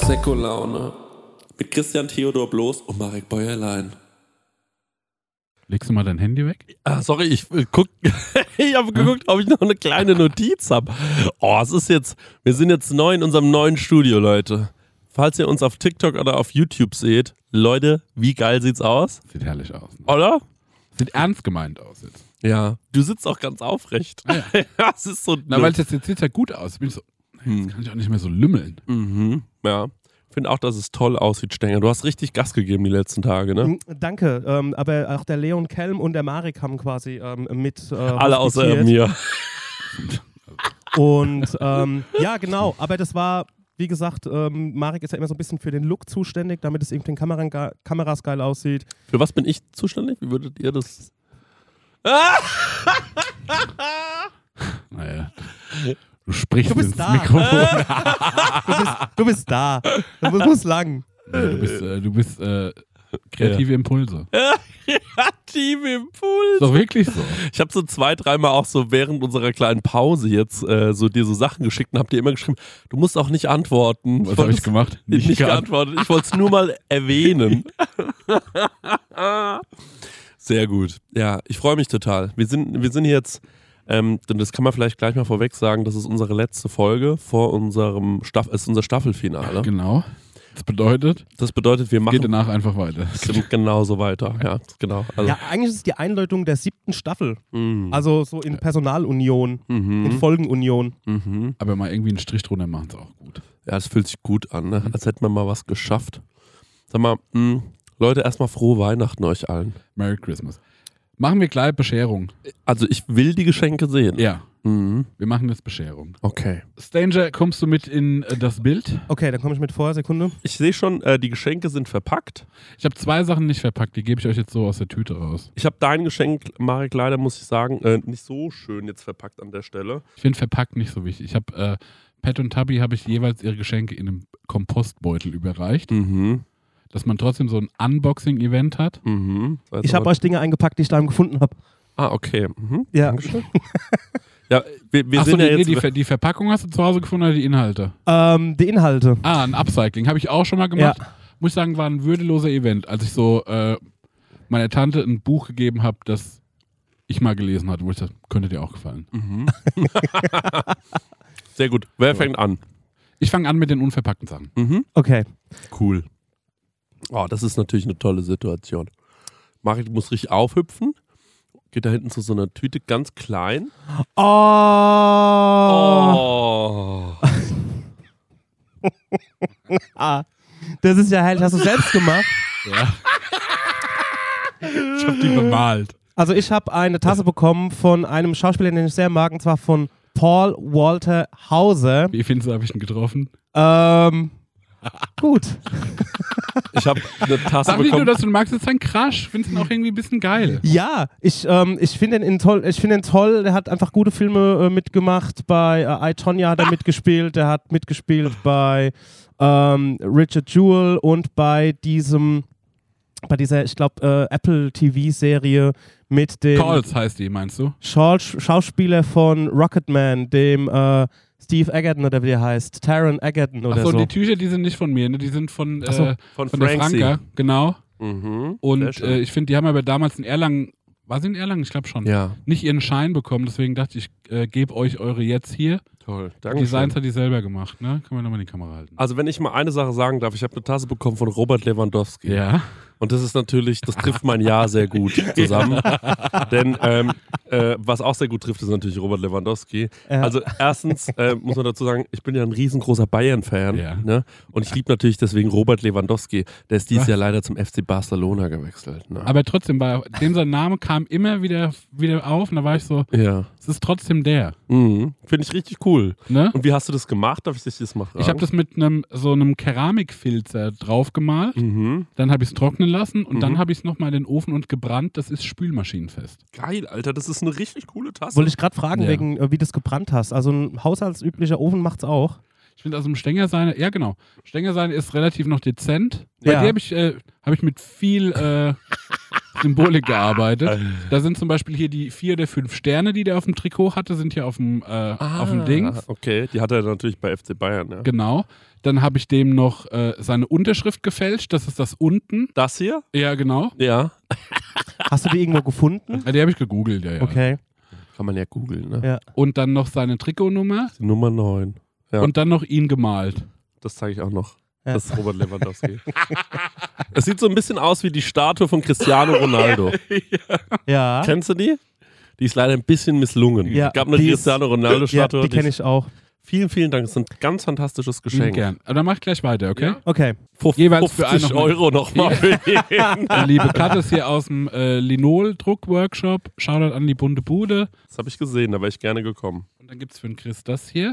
Prosecco-Laune. Mit Christian Theodor Bloß und Marek Bäuerlein. Legst du mal dein Handy weg? Ah, sorry, ich habe geguckt, ob ich noch eine kleine Notiz habe. Oh, wir sind jetzt neu in unserem neuen Studio, Leute. Falls ihr uns auf TikTok oder auf YouTube seht, Leute, wie geil sieht's aus? Sieht herrlich aus. Ne? Oder? Sieht ernst gemeint aus jetzt. Ja, du sitzt auch ganz aufrecht. Ah, ja. Ja, es ist so. Na, weil jetzt sieht ja gut aus. Bin ich so, jetzt kann ich auch nicht mehr so lümmeln. Mhm, ja. Ich finde auch, dass es toll aussieht, Stenger. Du hast richtig Gas gegeben die letzten Tage, ne? Danke, aber auch der Leon Kelm und der Marek haben quasi mit Alle außer hospitiert. mir. Und ja, genau, aber das war, wie gesagt, Marek ist ja immer so ein bisschen für den Look zuständig, damit es eben den Kameras geil aussieht. Für was bin ich zuständig? Wie würdet ihr das... Naja. Du sprichst Du bist ins da. Mikrofon. Du bist da. Du musst lang. Du bist kreative Impulse. Kreative Impuls. Ist doch wirklich so. Ich habe so 2-3 Mal auch so während unserer kleinen Pause jetzt so dir so Sachen geschickt und hab dir immer geschrieben, du musst auch nicht antworten. Was habe ich gemacht? Nicht geantwortet. Ich wollte es nur mal erwähnen. Sehr gut. Ja, ich freue mich total. Wir sind jetzt, denn das kann man vielleicht gleich mal vorweg sagen, das ist unsere letzte Folge vor unserem ist unser Staffelfinale. Genau. Das bedeutet, wir machen geht danach einfach weiter. genauso weiter. Ja, genau. Also, Ja, eigentlich ist es die Einleitung der 7. Staffel. Also so in Personalunion, in Folgenunion. Aber mal irgendwie einen Strich drunter machen ist auch gut. ja, es fühlt sich gut an, ne? Als hätten wir mal was geschafft. Sag mal, Leute, erstmal frohe Weihnachten euch allen. Merry Christmas. Machen wir gleich Bescherung. Also ich will die Geschenke sehen. Ja, Mhm. wir machen jetzt Bescherung. Okay. Stanger, kommst du mit in das Bild? Okay, dann komme ich mit vor, Sekunde. Ich sehe schon, die Geschenke sind verpackt. Ich habe 2 Sachen nicht verpackt, die gebe ich euch jetzt so aus der Tüte raus. Ich habe dein Geschenk, Marek, leider muss ich sagen, nicht so schön jetzt verpackt an der Stelle. Ich finde verpackt nicht so wichtig. Ich habe Pat und Tabby habe ich jeweils ihre Geschenke in einem Kompostbeutel überreicht, dass man trotzdem so ein Unboxing-Event hat. Ich habe euch Dinge eingepackt, die ich daheim gefunden habe. Ah, okay. Ja. Dankeschön. Ja, wir Achso, sind ja jetzt... die Verpackung hast du zu Hause gefunden oder die Inhalte? Die Inhalte. Ah, ein Upcycling. Habe ich auch schon mal gemacht. Ja. Muss ich sagen, war ein würdeloser Event, als ich so meiner Tante ein Buch gegeben habe, das ich mal gelesen hatte, wo ich dachte, könnte dir auch gefallen. Sehr gut. Wer fängt an? Ich fange an mit den unverpackten Sachen. Okay. Cool. Oh, das ist natürlich eine tolle Situation. Marek, du musst richtig aufhüpfen. Geht da hinten zu so einer Tüte ganz klein. Oh. Oh. Das ist ja herrlich. Hast du selbst gemacht? Ja. Ich habe die bemalt. Also ich habe eine Tasse bekommen von einem Schauspieler, den ich sehr mag, und zwar von Paul Walter Hauser. Wie findest du, habe ich ihn getroffen? Gut. Ich habe eine Tasse Sag nicht nur, bekommen. dass du magst, das ist ein Crush. Findest ihn auch irgendwie ein bisschen geil. Ja, ich finde ihn toll. Ich finde ihn toll. Der hat einfach gute Filme mitgemacht. Bei I, Tonya hat er mitgespielt. Der hat mitgespielt bei Richard Jewell und bei dieser, ich glaube, Apple TV-Serie mit dem Calls heißt die, meinst du? Schauspieler von Rocketman, dem Steve Egerton oder wie der heißt. Taron Egerton oder Achso, so. die Tücher, die sind nicht von mir, ne? Die sind von Von der Frankie. Franka, genau. Sehr Und schön. ich finde, die haben aber damals in Erlangen, war sie in Erlangen? Ich glaube schon. Ja, Nicht ihren Schein bekommen, deswegen dachte ich, gebe euch eure jetzt hier. toll. Die Danke. Designs hat die selber gemacht, ne? Können wir nochmal in die Kamera halten. Also wenn ich mal eine Sache sagen darf, ich habe eine Tasse bekommen von Robert Lewandowski. Ja. Und das ist natürlich, das trifft mein Jahr sehr gut zusammen. Denn was auch sehr gut trifft, ist natürlich Robert Lewandowski. Ja. Also erstens muss man dazu sagen, ich bin ja ein riesengroßer Bayern-Fan. Ja. Ne? Und ich liebe natürlich deswegen Robert Lewandowski. Der ist dieses Jahr leider zum FC Barcelona gewechselt. Ne? Aber trotzdem, bei dem sein Name kam immer wieder auf und da war ich so, Ja. es ist trotzdem der. Finde ich richtig cool. Ne? Und wie hast du das gemacht? Darf ich dich das mal fragen? Ich habe das mit so einem Keramikfilzer drauf gemalt, dann habe ich es trocknen lassen und dann habe ich es nochmal in den Ofen und gebrannt. Das ist spülmaschinenfest. Geil, Alter, das ist eine richtig coole Tasse. Wollte ich gerade fragen, Ja. wegen wie du es gebrannt hast. Also ein haushaltsüblicher Ofen macht's auch. Ich finde, also im Stängerseine, ja genau, Stängerseine ist relativ noch dezent. Bei Ja. dir habe ich mit viel Symbolik gearbeitet. Da sind zum Beispiel hier die 4 der 5 Sterne, die der auf dem Trikot hatte, sind hier auf dem Ding. Okay, die hat er natürlich bei FC Bayern, ja. Genau. Dann habe ich dem noch seine Unterschrift gefälscht. Das ist das unten. Das hier? Ja, genau. Ja. Hast du die irgendwo gefunden? Die habe ich gegoogelt, ja. Okay. Kann man ja googeln, ne? Ja. Und dann noch seine Trikotnummer Die Nummer 9. Ja. und dann noch ihn gemalt. Das zeige ich auch noch. Ja. Das ist Robert Lewandowski. Es sieht so ein bisschen aus wie die Statue von Cristiano Ronaldo. Ja. Kennst du die? Die ist leider ein bisschen misslungen. Ja, Es gab eine die ist- Cristiano Ronaldo-Statue. Ja, die kenne ich auch. Vielen, vielen Dank. Das ist ein ganz fantastisches Geschenk. Gern. Aber dann mach ich gleich weiter, okay? Ja. Okay. Jeweils für 50 einen Euro nochmal für jeden. Die liebe Kat ist hier aus dem Linol-Druck-Workshop. Shoutout an die bunte Bude. Das habe ich gesehen, da wäre ich gerne gekommen. Und dann gibt es für den Chris das hier.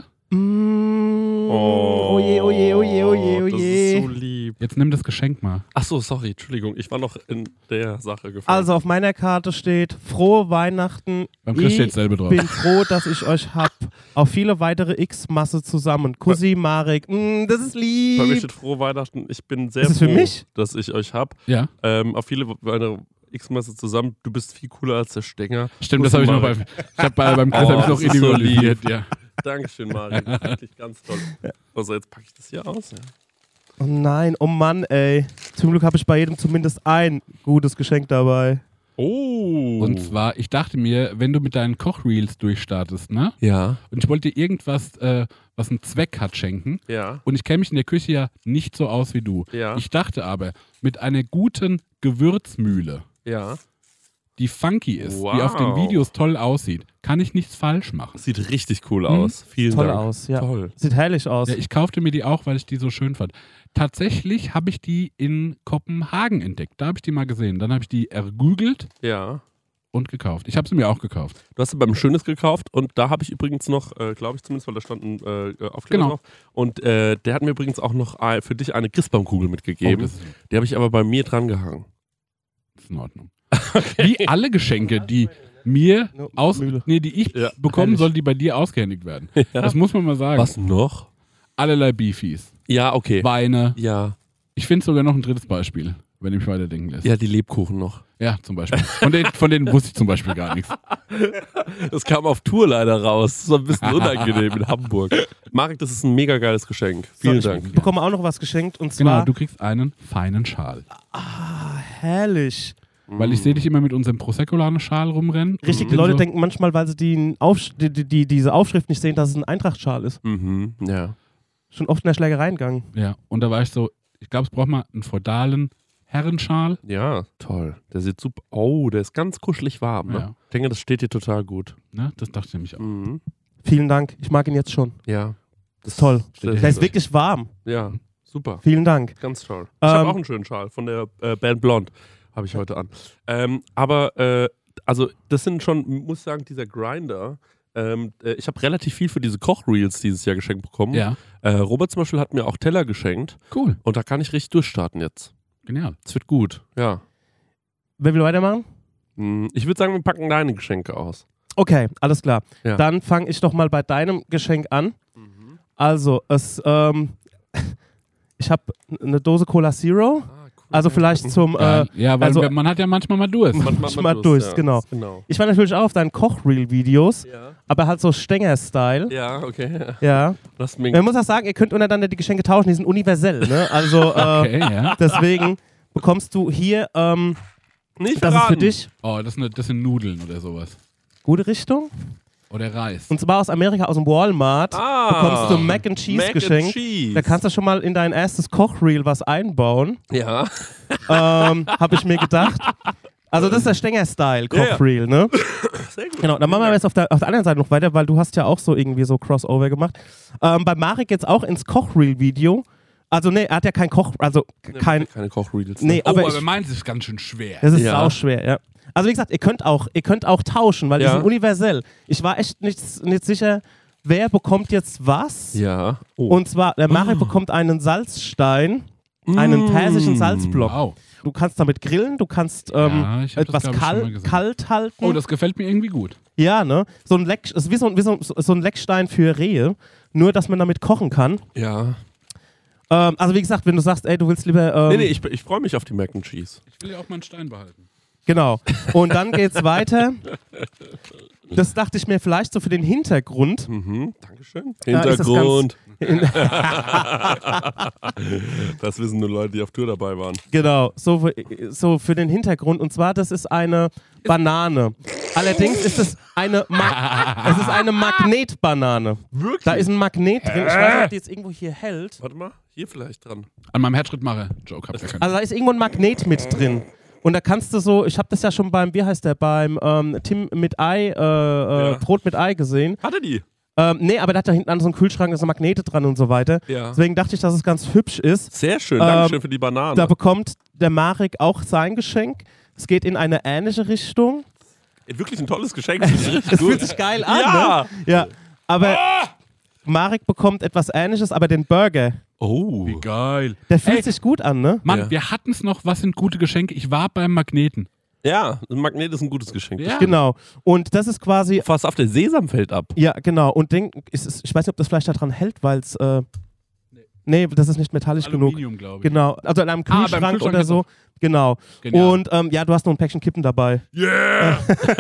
Oh je, oh je, oh je, oh je, oh Das je. ist so lieb. Jetzt nimm das Geschenk mal. Achso, sorry, Entschuldigung. Ich war noch in der Sache gefangen. Also auf meiner Karte steht frohe Weihnachten. Beim Chris Ich steht dasselbe drauf. bin froh, dass ich euch hab. Auf viele weitere X-Masse zusammen. Kussi, Marek. Das ist Bei mir lieb. steht frohe Weihnachten. Ich bin sehr Ist es froh, für mich? dass ich euch habe. Ja, Auf viele weitere X-Masse zusammen. Du bist viel cooler als der Stenger. stimmt, das habe ich noch beim Chris Oh, habe ich noch das ist so individualisiert. Ja. Dankeschön, Marek. Das ist wirklich ganz toll. Also jetzt packe ich das hier aus. Ja. Oh nein, oh Mann, ey. Zum Glück habe ich bei jedem zumindest ein gutes Geschenk dabei. Oh. Und zwar, ich dachte mir, wenn du mit deinen Kochreels durchstartest, ne? Ja. Und ich wollte dir irgendwas, was einen Zweck hat, schenken. Ja. Und ich kenne mich in der Küche ja nicht so aus wie du. Ja. Ich dachte aber, mit einer guten Gewürzmühle, Ja. die funky ist, Wow. die auf den Videos toll aussieht, kann ich nichts falsch machen. Das sieht richtig cool aus. Vielen Toll Dank. aus, ja. Toll. Sieht herrlich aus. Ja, ich kaufte mir die auch, weil ich die so schön fand. Tatsächlich habe ich die in Kopenhagen entdeckt. Da habe ich die mal gesehen. Dann habe ich die ergoogelt Ja. und gekauft. Ich habe sie mir auch gekauft. Du hast sie beim Schönes gekauft und da habe ich übrigens noch, glaube ich zumindest, weil da stand ein Aufkleber Genau. drauf. Und der hat mir übrigens auch noch für dich eine Christbaumkugel mitgegeben. das ist, Die habe ich aber bei mir dran gehangen. ist in Ordnung. Wie alle Geschenke, die mir Mühle. die ich Ja. bekommen Herrlich. soll, die bei dir ausgehändigt werden. Ja. Das muss man mal sagen. Was noch? Allerlei Beefies. Ja, okay. Weine. Ja. Ich finde sogar noch ein drittes Beispiel, wenn ich mich weiterdenken lässt. Ja, die Lebkuchen noch. Ja, zum Beispiel. Von denen wusste ich zum Beispiel gar nichts. Das kam auf Tour leider raus. Das war ein bisschen unangenehm in Hamburg. Marek, das ist ein mega geiles Geschenk. Vielen So, Dank. Ich bekomme auch noch was geschenkt und Genau, zwar du kriegst einen feinen Schal. herrlich. Weil ich sehe dich immer mit unserem Prosecco-Schal rumrennen. Richtig, die Und Leute so. denken manchmal, weil sie diese Aufschrift nicht sehen, dass es ein Eintracht-Schal ist. Mhm. Ja. Schon oft in der Schlägerei gegangen. Ja, und da war ich so, ich glaube, es braucht mal einen feudalen Herrenschal. Ja, toll. Der sieht super. Oh, der ist ganz kuschelig warm. Ne? Ja. Ich denke, das steht dir total gut. Ne? Das dachte ich nämlich auch. Mhm. Vielen Dank. Ich mag ihn jetzt schon. Ja. Das ist toll. Steht Der ist wirklich warm. Ja, super. Vielen Dank. Ganz toll. Ich habe Ähm, auch einen schönen Schal von der Band Blonde. Habe ich heute an. Also das sind schon, muss ich sagen, dieser Grinder. Ich habe relativ viel für diese Kochreels dieses Jahr geschenkt bekommen. Ja, Robert zum Beispiel hat mir auch Teller geschenkt. cool. Und da kann ich richtig durchstarten jetzt. Genial. Es wird gut, ja. Wer will weitermachen? Ich würde sagen, wir packen deine Geschenke aus. Okay, alles klar. Ja. Dann fange ich doch mal bei deinem Geschenk an. Also, ich habe eine Dose Cola Zero. Also vielleicht zum... ja, weil also- man hat ja manchmal mal Durst. Mal durch, genau. Genau. Ich war natürlich auch auf deinen Koch-Reel-Videos, Ja, aber halt so Stenger-Style. ja, okay. Ja. Lass mich. Man muss auch sagen, ihr könnt untereinander die Geschenke tauschen, die sind universell. Ne? Also Okay, ja. deswegen bekommst du hier, Nicht das ist für verraten. dich, Oh, das sind Nudeln oder sowas. gute Richtung. Oder Reis. Und zwar aus Amerika, aus dem Walmart, bekommst du Mac and Cheese Mac and geschenkt. Cheese. Da kannst du schon mal in dein erstes Kochreel was einbauen. Ja. Habe ich mir gedacht. Also das ist der Stenger-Style Kochreel, ne? Sehr gut. Genau, dann machen wir jetzt auf der anderen Seite noch weiter, weil du hast ja auch so irgendwie so Crossover gemacht. Bei Marek jetzt auch ins Kochreel-Video. Also nee, er hat ja kein Koch, also kein, Keine Kochreels. nee, Oh, aber aber meins ist ganz schön schwer. das ist Ja. auch schwer, ja. Also wie gesagt, ihr könnt auch tauschen, weil die Ja. sind universell. Ich war echt nicht sicher, wer bekommt jetzt was. Ja. Oh. Und zwar, der Marek bekommt einen Salzstein, einen persischen Salzblock. Wow. Du kannst damit grillen, du kannst Ja, ich hab das, etwas glaub ich, schon mal gesehen. kalt halten. Oh, das gefällt mir irgendwie gut. Ja, ne? So ein Leck, ist wie so ein Leckstein für Rehe, nur dass man damit kochen kann. Ja. Also wie gesagt, wenn du sagst, ey, du willst lieber... Nee, ich freue mich auf die Mac and Cheese. Ich will ja auch meinen Stein behalten. Genau. Und dann geht's weiter. Das dachte ich mir vielleicht so für den Hintergrund. Dankeschön. Ja, ist das Hintergrund. Das wissen nur Leute, die auf Tour dabei waren. Genau, so für den Hintergrund. Und zwar, das ist eine Banane. Allerdings ist es eine Magnetbanane. Wirklich? Da ist ein Magnet drin. Ich weiß nicht, ob die jetzt irgendwo hier hält. Warte mal, hier vielleicht dran. An meinem Herzschrittmacher-Joke habt ihr keinen. Also da ist irgendwo ein Magnet mit drin. Und da kannst du so, ich habe das ja schon beim Tim mit Ei, Brot mit Ei gesehen. Hat er die? Nee, aber der hat da hinten an so einem Kühlschrank so Magnete dran und so weiter. Ja. Deswegen dachte ich, dass es ganz hübsch ist. Sehr schön, Dankeschön für die Banane. Da bekommt der Marek auch sein Geschenk. Es geht in eine ähnliche Richtung. Wirklich ein tolles Geschenk. Das ist richtig Es gut. fühlt sich geil an, Ja. ne? Ja. Aber Marek bekommt etwas Ähnliches, aber den Burger. Oh. Wie geil. Der fühlt sich gut an, ne? Mann, Ja. wir hatten es noch, was sind gute Geschenke? Ich war beim Magneten. Ja, ein Magnet ist ein gutes Geschenk. Ja. Genau. Und das ist quasi, Fast auf der Sesam fällt ab. ja, genau. Und ich weiß nicht, ob das vielleicht daran hält, weil es, nee, das ist nicht metallisch genug. Aluminium, glaube ich. Genau. Also in einem beim Kühlschrank Kühlschrank oder ist so. Genau. Genial. Und ja, du hast noch ein Päckchen Kippen dabei. Yeah!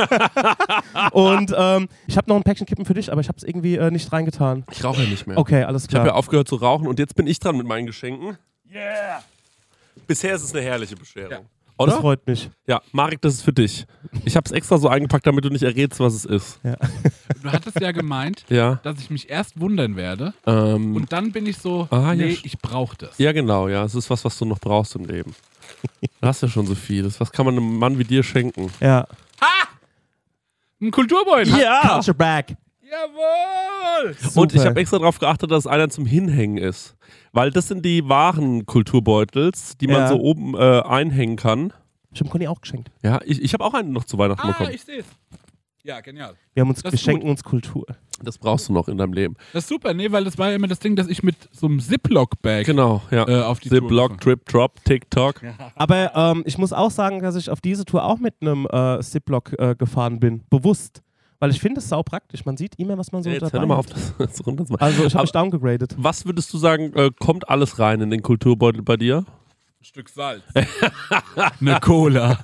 Und ich habe noch ein Päckchen Kippen für dich, aber ich habe es irgendwie nicht reingetan. Ich rauche ja nicht mehr. Okay, alles Ich habe klar. ja aufgehört zu rauchen und jetzt bin ich dran mit meinen Geschenken. Yeah! Bisher ist es eine herrliche Bescherung. Ja. Das Oder? freut mich. Ja, Marek, das ist für dich. Ich habe es extra so eingepackt, damit du nicht errätst, was es ist. Du hattest ja gemeint, Ja. dass ich mich erst wundern werde und dann bin ich so, ja. nee, ich brauche das. Ja, genau, ja. Es ist was du noch brauchst im Leben. Du hast ja schon so vieles. Was kann man einem Mann wie dir schenken? Ja. Ein Kulturbeutel. Culture Bag. Jawohl. Und ich Super. habe extra darauf geachtet, dass einer zum Hinhängen ist. Weil das sind die wahren Kulturbeutels, die man Ja. so oben einhängen kann. Stimmt, Conny auch geschenkt. Ja, ich habe auch einen noch zu Weihnachten bekommen. Ich sehe es. Ja, genial. Wir haben uns Das ist schenken uns Kultur. Das brauchst du noch in deinem Leben. Das ist super, nee, weil das war ja immer das Ding, dass ich mit so einem Ziploc-Bag Genau, ja. auf die Tour Ziploc, gefahren. Trip, Drop, TikTok. Aber ich muss auch sagen, dass ich auf diese Tour auch mit einem Ziploc gefahren bin. Bewusst. Weil ich finde es sau praktisch. Man sieht immer, was man so Jetzt dabei hör doch mal hat. auf, das runterzumachen. Also ich habe Aber mich downgegradet. was würdest du sagen, kommt alles rein in den Kulturbeutel bei dir? Ein Stück Salz. Eine Cola.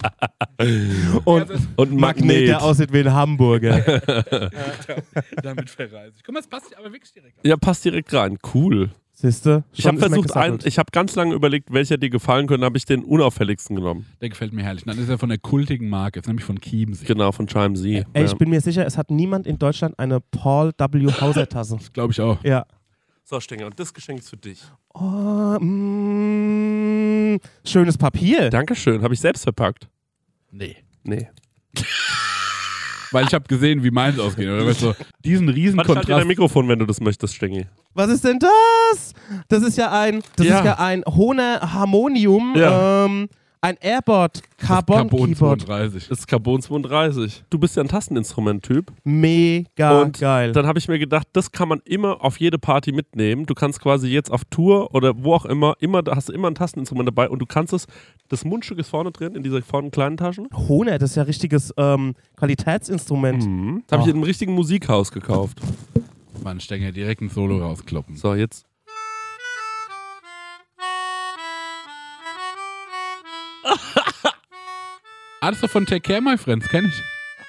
Und Und ein Magnet, der aussieht wie ein Hamburger. Damit verreise ich. Guck mal, es passt aber wirklich direkt an. Ja, passt direkt rein. Cool. Siehste? Ich habe versucht, ich habe ganz lange überlegt, welcher dir gefallen könnte, habe ich den unauffälligsten genommen. Der gefällt mir herrlich. Dann ist er von der kultigen Marke, jetzt nämlich von Chiemsee. Genau, von Chiemsee. Ey, ich bin mir sicher, es hat niemand in Deutschland eine Paul W. Hauser Tasse. Glaube ich auch. Ja. So, Stenger, und das Geschenk ist für dich. Oh, schönes Papier. Dankeschön, habe ich selbst verpackt. Nee. Nee. Weil ich habe gesehen, wie meins ausgeht. Oder weißt du, diesen riesen Warte, ich halte dir dein Kontrast. Mikrofon, wenn du das möchtest, Stengi. Was ist denn das? Das ist ja ein Hohner Harmonium, Ja. ein Airboard Carbon Keyboard. 32. Das ist Carbon 32. Du bist ja ein Tasteninstrument-Typ. Mega Und geil. dann habe ich mir gedacht, das kann man immer auf jede Party mitnehmen. Du kannst quasi jetzt auf Tour oder wo auch immer, da hast du immer ein Tasteninstrument dabei und du kannst das Mundstück ist vorne drin, in dieser vorne kleinen Taschen. Hohner, das ist ja richtiges Qualitätsinstrument. Das habe ich in einem richtigen Musikhaus gekauft. Mann, Stenger, direkt ein Solo rauskloppen. So, jetzt. Ah, das ist doch von Take Care, My Friends, kenn ich.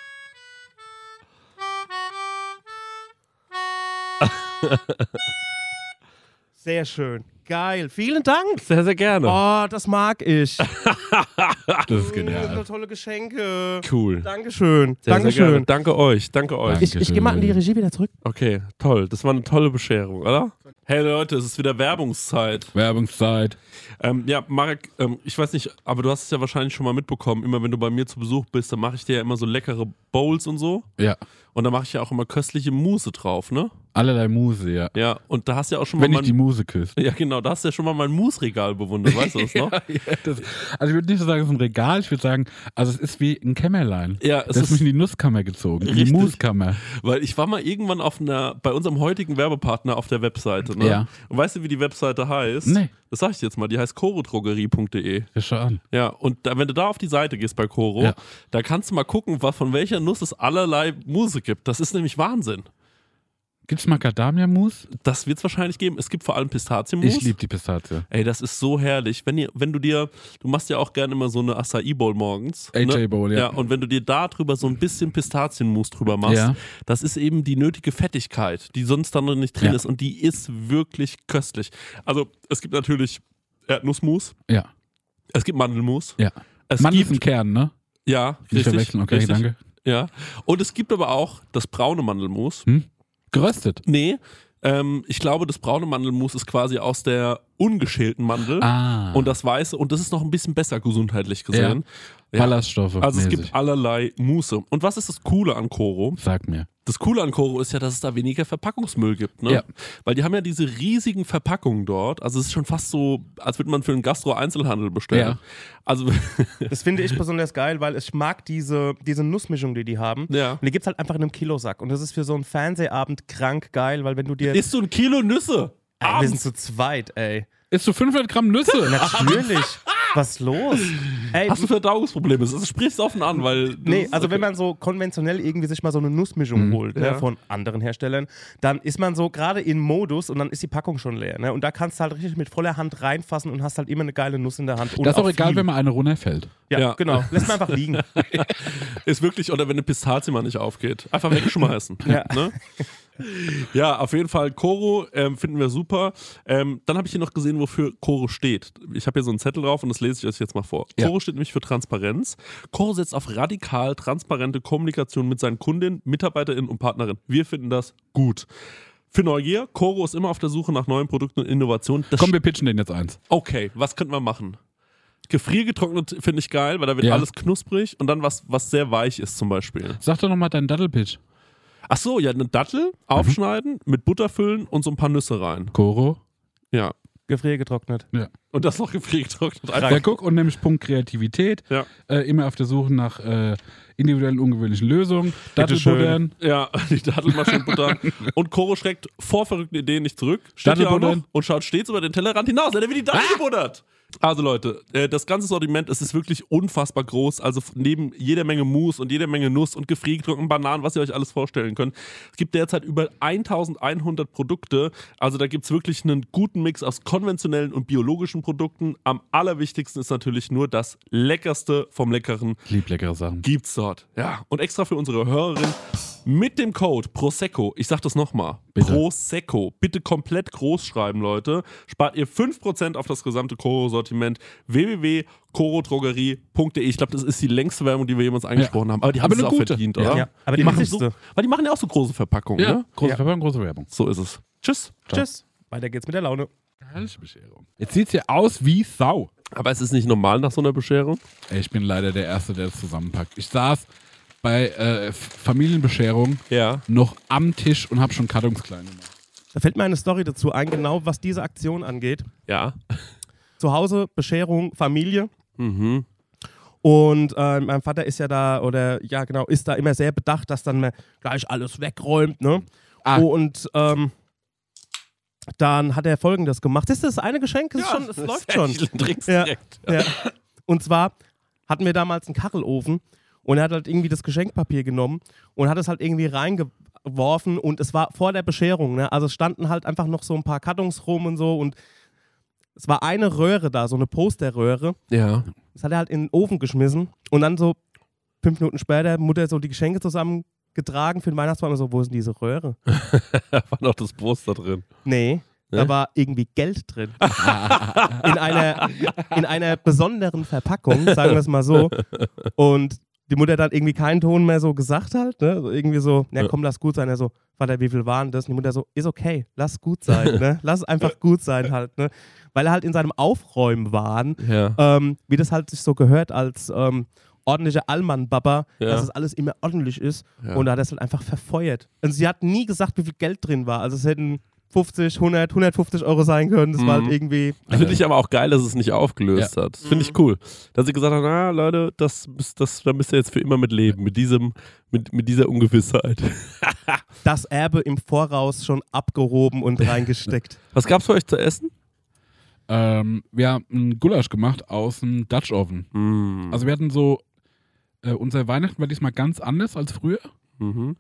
Sehr schön. Geil. Vielen Dank. Sehr, sehr gerne. Oh, das mag ich. Das ist Das sind genial. tolle Geschenke. Cool. Dankeschön. Sehr, sehr gerne. Dankeschön. Danke euch. Danke euch. Danke. Ich gehe mal an die Regie wieder zurück. Okay, toll. Das war eine tolle Bescherung, oder? Hey Leute, es ist wieder Werbungszeit. Werbungszeit. Ja, Marek, ich weiß nicht, aber du hast es ja wahrscheinlich schon mal mitbekommen. Immer wenn du bei mir zu Besuch bist, dann mache ich dir ja immer so leckere Bowls und so. Ja. Und da mache ich ja auch immer köstliche Mousse drauf, ne? Allerlei Muse, ja. Ja, und da hast du ja auch schon mal Wenn ich die Muse küsse. ja, genau, da hast du ja schon mal mein Mousse-Regal bewundert, weißt du das noch? Ja, also ich würde nicht so sagen, es ist ein Regal, ich würde sagen, also es ist wie ein Kämmerlein. Ja, Das es ist mich ist, in die Nusskammer gezogen, in die Richtig. Muskammer. weil ich war mal irgendwann bei unserem heutigen Werbepartner auf der Webseite, ne? Ja. Und weißt du, wie die Webseite heißt? Nee. Das sag ich dir jetzt mal, die heißt chorodrogerie.de. Ja, schau an. Ja, und wenn du da auf die Seite gehst bei Coro, Ja. da kannst du mal gucken, von welcher Nuss es allerlei Mousse gibt. Das ist nämlich Wahnsinn. Gibt's Macadamia-Mousse? Das wird es wahrscheinlich geben. Es gibt vor allem Pistazienmus. Ich liebe die Pistazie. Ey, das ist so herrlich. Wenn du machst ja auch gerne immer so eine Acai Bowl morgens. AJ Bowl, ja. Ja, und wenn du dir da drüber so ein bisschen Pistazienmus drüber machst, Ja. das ist eben die nötige Fettigkeit, die sonst dann noch nicht drin Ja. ist. Und die ist wirklich köstlich. Also, es gibt natürlich Erdnussmus, Ja. es gibt Mandelmus. Ja. Es Mandel gibt, ist ein Kern, ne? ja, Nicht richtig, verwechseln, okay, richtig, danke. Ja. Und es gibt aber auch das braune Mandelmus. Geröstet. Nee, ich glaube, das braune Mandelmus ist quasi aus der ungeschälten Mandel. Ah. Und das weiße, und das ist noch ein bisschen besser gesundheitlich gesehen. Ja. Ballaststoffe. Also es mäßig. gibt allerlei Muße. Und was ist das Coole an Koro? Sag mir. Das Coole an Koro ist ja, dass es da weniger Verpackungsmüll gibt. Ne? Ja. Weil die haben ja diese riesigen Verpackungen dort. Also es ist schon fast so, als würde man für einen Gastro-Einzelhandel bestellen. Ja. Also Das finde ich besonders geil, weil ich mag diese Nussmischung, die haben. Ja. Und die gibt es halt einfach in einem Kilosack. Und das ist für so einen Fernsehabend krank geil, weil wenn du dir... isst du ein Kilo Nüsse? Ey, wir abends? sind zu zweit, ey. Isst du 500 Gramm Nüsse? Natürlich. Was ist los? Ey, Hast du Verdauungsprobleme? Das sprichst du offen an, weil... nee, das- also wenn man so konventionell irgendwie sich mal so eine Nussmischung holt, Ja. ne, von anderen Herstellern, dann ist man so gerade in Modus und dann ist die Packung schon leer. Ne? Und da kannst du halt richtig mit voller Hand reinfassen und hast halt immer eine geile Nuss in der Hand. Und Das ist auch egal, viel. wenn mal eine runterfällt. Ja, Ja. genau. Lässt man einfach liegen. Ist wirklich, oder wenn eine Pistazie mal nicht aufgeht. Einfach wegschmeißen. Ja. Ne? Ja, auf jeden Fall Koro finden wir super. Dann habe ich hier noch gesehen, wofür Koro steht. Ich habe hier so einen Zettel drauf und das lese ich euch jetzt mal vor. Ja. Koro steht nämlich für Transparenz. Koro setzt auf radikal transparente Kommunikation mit seinen Kundinnen, MitarbeiterInnen und Partnerinnen. Wir finden das gut. Für Neugier, Koro ist immer auf der Suche nach neuen Produkten und Innovationen. Das Komm, wir pitchen den jetzt eins. Okay, was könnten wir machen? Gefriergetrocknet finde ich geil, weil da wird Ja. alles knusprig und dann was sehr weich ist zum Beispiel. Sag doch nochmal deinen Dattelpitch. Ach so, ja, eine Dattel aufschneiden, mit Butter füllen und so ein paar Nüsse rein. Koro. Ja. Gefriergetrocknet. Ja. Und das noch gefriergetrocknet. Ja, guck, und nämlich Punkt Kreativität. Ja. Immer auf der Suche nach individuellen, ungewöhnlichen Lösungen. Dattelbuddern. Ja, die Dattelmaschinenbutter. Und Koro schreckt vor verrückten Ideen nicht zurück. Steht hier auch noch Dattelbuddern. und schaut stets über den Tellerrand hinaus. Er wird die Dattel gebuddert. Also Leute, das ganze Sortiment, es ist wirklich unfassbar groß. Also neben jeder Menge Mousse und jeder Menge Nuss und gefriergetrockneten Bananen, was ihr euch alles vorstellen könnt. Es gibt derzeit über 1100 Produkte. Also da gibt es wirklich einen guten Mix aus konventionellen und biologischen Produkten. Am allerwichtigsten ist natürlich nur das Leckerste vom Leckeren. Ich lieb leckere Sachen. Gibt's dort. Ja, und extra für unsere Hörerin mit dem Code Prosecco, ich sag das nochmal, Bitte. Prosecco, bitte komplett groß schreiben, Leute, spart ihr 5% auf das gesamte Koro-Sortiment www.korodrogerie.de. Ich glaube, das ist die längste Werbung, die wir jemals angesprochen haben, aber die haben Aber es eine auch gute. verdient, Ja. oder? Ja, aber die machen wichtigste. so, weil die machen ja auch so große Verpackungen, Ja, ne? große Ja. Verpackung, große Werbung. So ist es. Tschüss. Tschüss. Weiter geht's mit der Laune. Herrliche Bescherung. Jetzt sieht's hier aus wie Sau. Aber es ist nicht normal nach so einer Bescherung. Ey, ich bin leider der Erste, der das zusammenpackt. Ich saß bei Familienbescherung Ja. noch am Tisch und habe schon Kartons klein gemacht. Da fällt mir eine Story dazu ein, genau was diese Aktion angeht. Ja. Zu Hause, Bescherung, Familie. Mhm. Und mein Vater ist ja da, oder ja genau, ist da immer sehr bedacht, dass dann man gleich alles wegräumt, ne? Ah. Und dann hat er Folgendes gemacht. Das ist das eine Geschenk, es läuft schon. Ja. Ja. Und zwar hatten wir damals einen Kachelofen und er hat halt irgendwie das Geschenkpapier genommen und hat es halt irgendwie reingeworfen und es war vor der Bescherung, ne? Also es standen halt einfach noch so ein paar Kartons rum und so und es war eine Röhre da, so eine Posterröhre. Ja. Das hat er halt in den Ofen geschmissen und dann so 5 Minuten später Mutter so die Geschenke zusammengetragen für den Weihnachtsbaum und so, wo ist denn diese Röhre? Da war noch das Poster drin. Nee, da war irgendwie Geld drin. in einer besonderen Verpackung, sagen wir es mal so. Und die Mutter hat halt irgendwie keinen Ton mehr so gesagt halt, ne? So irgendwie so, na komm, lass gut sein. Er so, Vater, wie viel waren das? Und die Mutter so, ist okay, lass gut sein, ne? Lass einfach gut sein halt, ne? Weil er halt in seinem Aufräumen-Wahn, Ja. wie das halt sich so gehört als ordentlicher Allmann-Baba, Ja. dass es alles immer ordentlich ist. Ja. Und da hat er es halt einfach verfeuert. Und sie hat nie gesagt, wie viel Geld drin war. Also es hätten 50, 100, 150 Euro sein können. Das war halt irgendwie... Finde ich aber auch geil, dass es nicht aufgelöst hat. Das finde ich cool. Dass sie gesagt haben, na Leute, da müsst ihr jetzt für immer mit leben, mit dieser Ungewissheit. Das Erbe im Voraus schon abgehoben und reingesteckt. Was gab's für euch zu essen? Wir haben einen Gulasch gemacht aus dem Dutch Oven. Also wir hatten so, unser Weihnachten war diesmal ganz anders als früher, Mhm.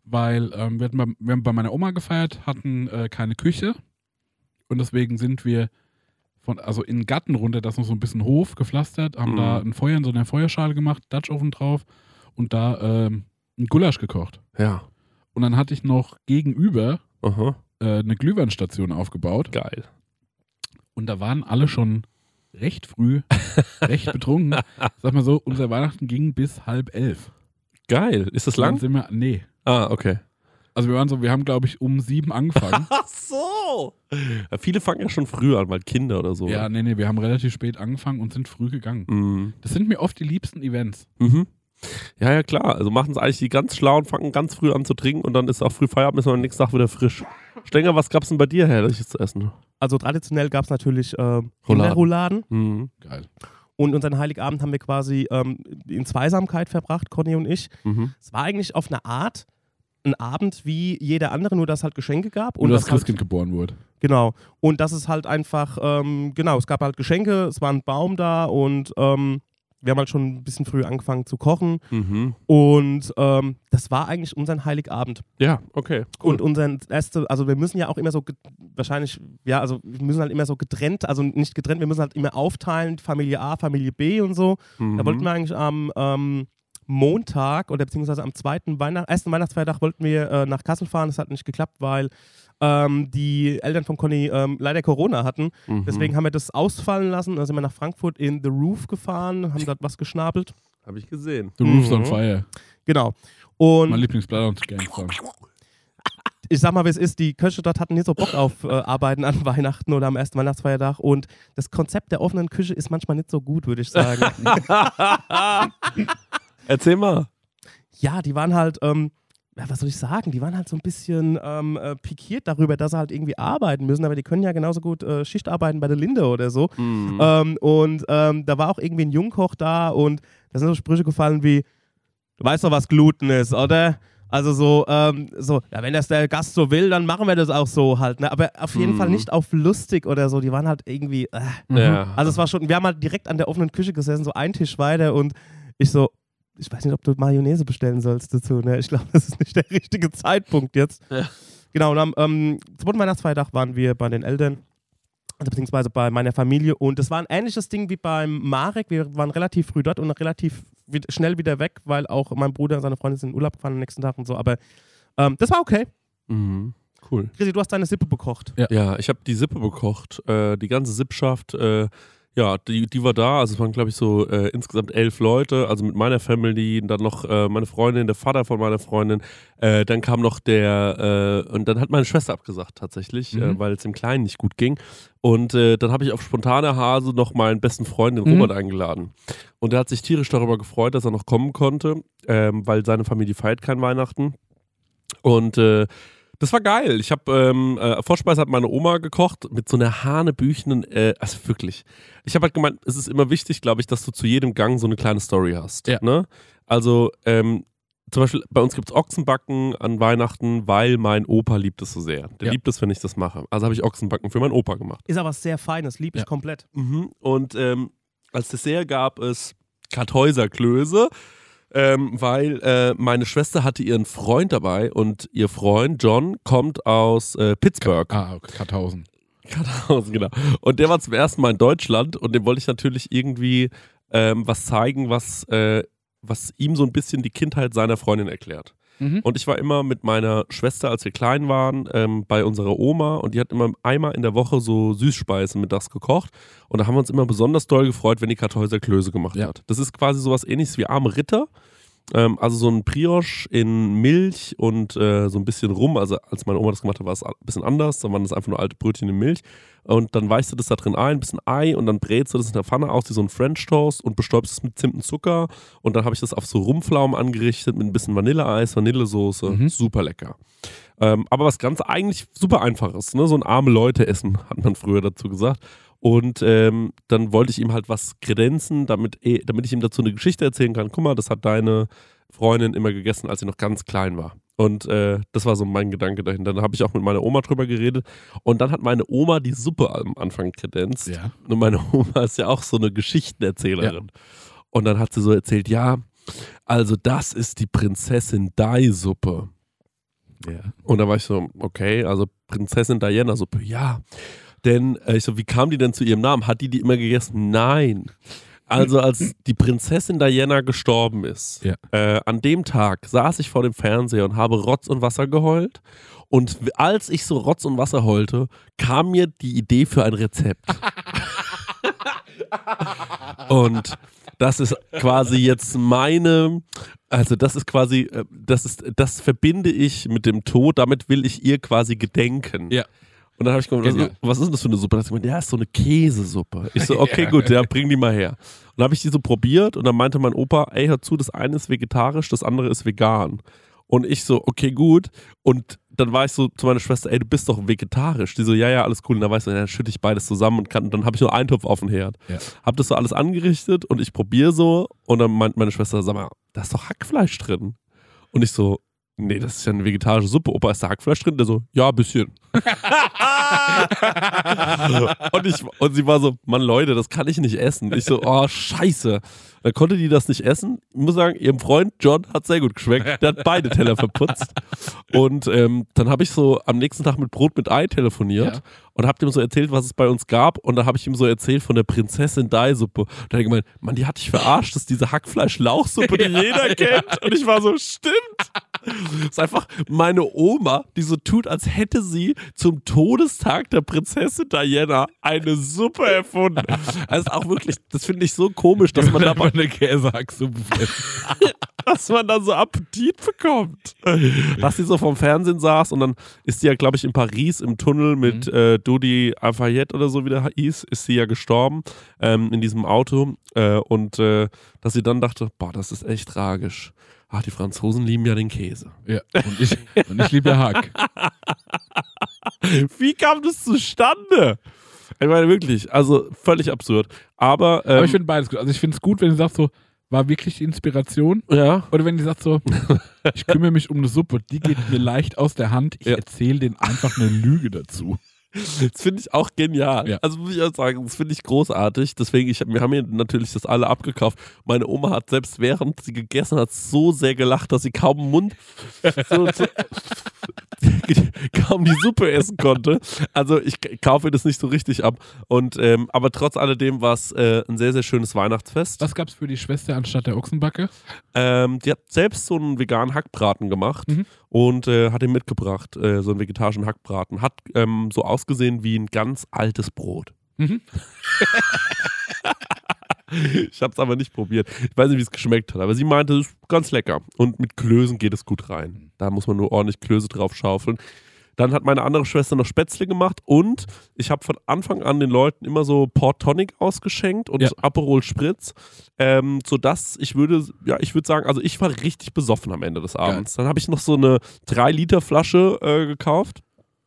weil wir haben bei meiner Oma gefeiert, hatten keine Küche und deswegen sind wir in den Garten runter, das ist noch so ein bisschen Hof gepflastert, haben da ein Feuer in so einer Feuerschale gemacht, Dutchofen drauf und da ein Gulasch gekocht. Ja. Und dann hatte ich noch gegenüber Aha. eine Glühweinstation aufgebaut. Geil. Und da waren alle schon recht früh, recht betrunken. Sag mal so, unser Weihnachten ging bis 10:30. Geil. Ist das Dann lang? sind wir, nee. Ah, okay. Also wir haben glaube ich um 7 angefangen. Ach so. Ja, viele fangen ja schon früh an, weil Kinder oder so. Ja, nee, wir haben relativ spät angefangen und sind früh gegangen. Mhm. Das sind mir oft die liebsten Events. Mhm. Ja, klar. Also machen es eigentlich die ganz Schlauen, fangen ganz früh an zu trinken und dann ist auch früh Feierabend, ist man am nächsten Tag wieder frisch. Stenger, was gab's denn bei dir herrliches zu essen? Also traditionell gab es natürlich Himbeerrouladen. Mhm. Geil. Und unseren Heiligabend haben wir quasi in Zweisamkeit verbracht, Conny und ich. Mhm. Es war eigentlich auf eine Art ein Abend wie jeder andere, nur dass es halt Geschenke gab. Und das das Christkind geboren wurde. Genau. Und das ist halt einfach, es gab halt Geschenke, es war ein Baum da und wir haben halt schon ein bisschen früh angefangen zu kochen. Mhm. Und das war eigentlich unser Heiligabend. Ja, okay. Cool. Und unser also wir müssen ja auch immer so, wir müssen halt immer so getrennt, also nicht getrennt, wir müssen halt immer aufteilen, Familie A, Familie B und so. Mhm. Da wollten wir eigentlich am Montag oder beziehungsweise am ersten Weihnachtsfeiertag wollten wir nach Kassel fahren. Das hat nicht geklappt, weil die Eltern von Conny leider Corona hatten. Deswegen haben wir das ausfallen lassen. Da sind wir nach Frankfurt in The Roof gefahren, haben dort was geschnabelt. Habe ich gesehen. The Roof's on Fire. Genau. Und Mein Lieblings-Blood-Gang-Song. ich sag mal, wie es ist, die Köche dort hatten nicht so Bock auf Arbeiten an Weihnachten oder am ersten Weihnachtsfeiertag und das Konzept der offenen Küche ist manchmal nicht so gut, würde ich sagen. Erzähl mal. Ja, die waren halt, was soll ich sagen, die waren halt so ein bisschen pikiert darüber, dass sie halt irgendwie arbeiten müssen, aber die können ja genauso gut Schicht arbeiten bei der Linde oder so. Mhm. Da war auch irgendwie ein Jungkoch da und da sind so Sprüche gefallen wie, du weißt doch, was Gluten ist, oder? Also so, ja, wenn das der Gast so will, dann machen wir das auch so halt, ne? Aber auf jeden Fall nicht auf lustig oder so, die waren halt irgendwie, Ja. Also es war schon, wir haben halt direkt an der offenen Küche gesessen, so einen Tisch weiter und ich weiß nicht, ob du Mayonnaise bestellen sollst dazu, ne? Ich glaube, das ist nicht der richtige Zeitpunkt jetzt. Ja. Genau, und am zweiten Weihnachtsfeiertag waren wir bei den Eltern, also beziehungsweise bei meiner Familie und das war ein ähnliches Ding wie beim Marek. Wir waren relativ früh dort und relativ schnell wieder weg, weil auch mein Bruder und seine Freundin sind in Urlaub gefahren am nächsten Tag und so, aber das war okay. Mhm. Cool. Chrissy, du hast deine Sippe bekocht. Ja, ich habe die Sippe bekocht. Die ganze Sippschaft, die war da. Also es waren, glaube ich, so insgesamt 11 Leute. Also mit meiner Family, dann noch meine Freundin, der Vater von meiner Freundin. Dann kam noch und dann hat meine Schwester abgesagt tatsächlich, weil es dem Kleinen nicht gut ging. Und dann habe ich auf spontane Hase noch meinen besten Freund, den Robert, eingeladen. Und der hat sich tierisch darüber gefreut, dass er noch kommen konnte, weil seine Familie feiert kein Weihnachten. Und das war geil. Ich habe Vorspeise hat meine Oma gekocht mit so einer hanebüchenen, also wirklich. Ich habe halt gemeint, es ist immer wichtig, glaube ich, dass du zu jedem Gang so eine kleine Story hast. Ja. Ne? Also zum Beispiel bei uns gibt es Ochsenbacken an Weihnachten, weil mein Opa liebt es so sehr. Der liebt es, wenn ich das mache. Also habe ich Ochsenbacken für meinen Opa gemacht. Ist aber sehr Feines, liebe ich komplett. Und als Dessert gab es Kartäuserklöße. Weil meine Schwester hatte ihren Freund dabei und ihr Freund John kommt aus Pittsburgh. Karthausen. Karthausen, genau. Und der war zum ersten Mal in Deutschland und dem wollte ich natürlich irgendwie was zeigen, was ihm so ein bisschen die Kindheit seiner Freundin erklärt. Und ich war immer mit meiner Schwester, als wir klein waren, bei unserer Oma und die hat immer einmal in der Woche so Süßspeisen mittags gekocht und da haben wir uns immer besonders doll gefreut, wenn die Kartäuserklöße gemacht hat. Das ist quasi sowas ähnliches wie arme Ritter, also so ein Brioche in Milch und so ein bisschen Rum, also als meine Oma das gemacht hat, war es ein bisschen anders, dann waren das einfach nur alte Brötchen in Milch und dann weichst du das da drin ein bisschen Ei und dann brätst du das in der Pfanne aus wie so ein French Toast und bestäubst es mit Zimt und Zucker und dann habe ich das auf so Rumflaumen angerichtet mit ein bisschen Vanilleeis, Vanillesoße, super lecker. Aber was ganz eigentlich super einfaches, ne? So ein arme Leute essen, hat man früher dazu gesagt. Und dann wollte ich ihm halt was kredenzen, damit ich ihm dazu eine Geschichte erzählen kann. Guck mal, das hat deine Freundin immer gegessen, als sie noch ganz klein war. Und das war so mein Gedanke dahinter. Dann habe ich auch mit meiner Oma drüber geredet. Und dann hat meine Oma die Suppe am Anfang kredenzt. Ja. Und meine Oma ist ja auch so eine Geschichtenerzählerin. Ja. Und dann hat sie so erzählt, ja, also das ist die Prinzessin Dai-Suppe. Ja. Und da war ich so, okay, also Prinzessin Diana Suppe, ja. Denn ich so, wie kam die denn zu ihrem Namen? Hat die immer gegessen? Nein. Also als die Prinzessin Diana gestorben ist, an dem Tag saß ich vor dem Fernseher und habe Rotz und Wasser geheult. Und als ich so Rotz und Wasser heulte, kam mir die Idee für ein Rezept. Und das ist quasi jetzt das verbinde ich mit dem Tod, damit will ich ihr quasi gedenken. Ja. Und dann habe ich gesagt, was ist denn das für eine Suppe? Da hat sie gemeint, ja, ist so eine Käsesuppe. Ich so, okay, gut, ja, bring die mal her. Und dann habe ich die so probiert und dann meinte mein Opa, ey, hör zu, das eine ist vegetarisch, das andere ist vegan. Und ich so, okay, gut. Und dann war ich so zu meiner Schwester, ey, du bist doch vegetarisch. Die so, ja, alles cool. Und dann war ich so, ja, dann schütte ich beides zusammen und dann habe ich nur einen Topf auf den Herd. Ja. Hab das so alles angerichtet und ich probiere so und dann meint meine Schwester, sag mal, da ist doch Hackfleisch drin. Und ich so, nee, das ist ja eine vegetarische Suppe. Opa, ist da Hackfleisch drin? Der so, ja, ein bisschen. und sie war so, Mann, Leute, das kann ich nicht essen. Ich so, oh, scheiße. Dann konnte die das nicht essen. Ich muss sagen, ihrem Freund John hat sehr gut geschmeckt. Der hat beide Teller verputzt. Und dann habe ich so am nächsten Tag mit Brot mit Ei telefoniert und habe dem so erzählt, was es bei uns gab. Und da habe ich ihm so erzählt von der Prinzessin Dai-Suppe. Und da hat er gemeint, Mann, die hat dich verarscht. Das ist diese Hackfleisch-Lauchsuppe, die jeder kennt. Und ich war so, stimmt. Das ist einfach meine Oma, die so tut, als hätte sie zum Todestag der Prinzessin Diana eine Suppe erfunden. Also auch wirklich, das finde ich so komisch, dass man da mal eine Käsehacksuppe dass man da so Appetit bekommt. Dass sie so vom Fernsehen saß und dann ist sie ja, glaube ich, in Paris im Tunnel mit Dodi Al-Fayed oder so, wie der hieß, ist sie ja gestorben in diesem Auto und dass sie dann dachte, boah, das ist echt tragisch. Ach, die Franzosen lieben ja den Käse. Ja, und ich liebe ja Hack. Wie kam das zustande? Ich meine, wirklich, also völlig absurd. Aber ich finde beides gut. Also ich finde es gut, wenn du sagst so, war wirklich die Inspiration. Ja. Oder wenn du sagst so, ich kümmere mich um eine Suppe, die geht mir leicht aus der Hand, ich erzähle denen einfach eine Lüge dazu. Das finde ich auch genial. Ja. Also muss ich auch sagen, das finde ich großartig. Deswegen, wir haben mir natürlich das alle abgekauft. Meine Oma hat selbst während sie gegessen hat so sehr gelacht, dass sie kaum im Mund kaum die Suppe essen konnte. Also ich kaufe das nicht so richtig ab. Und aber trotz alledem war es ein sehr, sehr schönes Weihnachtsfest. Was gab es für die Schwester anstatt der Ochsenbacke? Die hat selbst so einen veganen Hackbraten gemacht und hat ihn mitgebracht, so einen vegetarischen Hackbraten. Hat so ausgesehen wie ein ganz altes Brot. Ich habe es aber nicht probiert. Ich weiß nicht, wie es geschmeckt hat, aber sie meinte, es ist ganz lecker. Und mit Klößen geht es gut rein. Da muss man nur ordentlich Klöße drauf schaufeln. Dann hat meine andere Schwester noch Spätzle gemacht und ich habe von Anfang an den Leuten immer so Port Tonic ausgeschenkt und Aperol Spritz, sodass ich würde sagen, also ich war richtig besoffen am Ende des Abends. Dann habe ich noch so eine 3-Liter Flasche gekauft.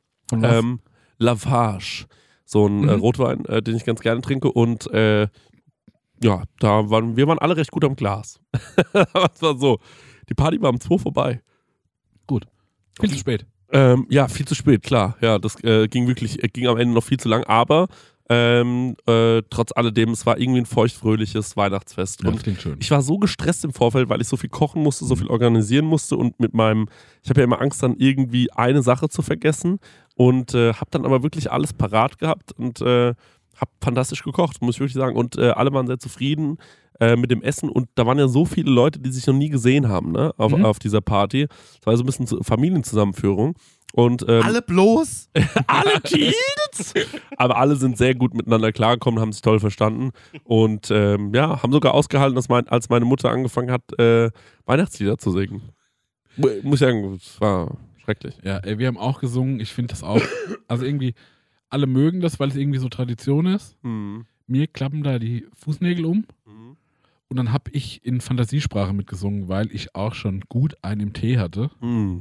Lavage, so ein Rotwein, den ich ganz gerne trinke und wir waren alle recht gut am Glas. Das war so. Die Party war um 2 vorbei. Gut. Viel zu spät. Viel zu spät, klar. Ja, das ging am Ende noch viel zu lang, aber trotz alledem, es war irgendwie ein feuchtfröhliches Weihnachtsfest. Ja, und das klingt schön. Ich war so gestresst im Vorfeld, weil ich so viel kochen musste, so viel organisieren musste und ich habe ja immer Angst, dann irgendwie eine Sache zu vergessen und habe dann aber wirklich alles parat gehabt und habe fantastisch gekocht, muss ich wirklich sagen. Und alle waren sehr zufrieden mit dem Essen. Und da waren ja so viele Leute, die sich noch nie gesehen haben, ne? Auf dieser Party. Es war so ein bisschen Familienzusammenführung. Und, alle bloß? Alle Kids? Aber alle sind sehr gut miteinander klargekommen, haben sich toll verstanden. Und haben sogar ausgehalten, als meine Mutter angefangen hat, Weihnachtslieder zu singen. Muss ich sagen, es war schrecklich. Ja, wir haben auch gesungen. Ich finde das auch, also irgendwie alle mögen das, weil es irgendwie so Tradition ist. Mir klappen da die Fußnägel um. Und dann habe ich in Fantasiesprache mitgesungen, weil ich auch schon gut einen im Tee hatte.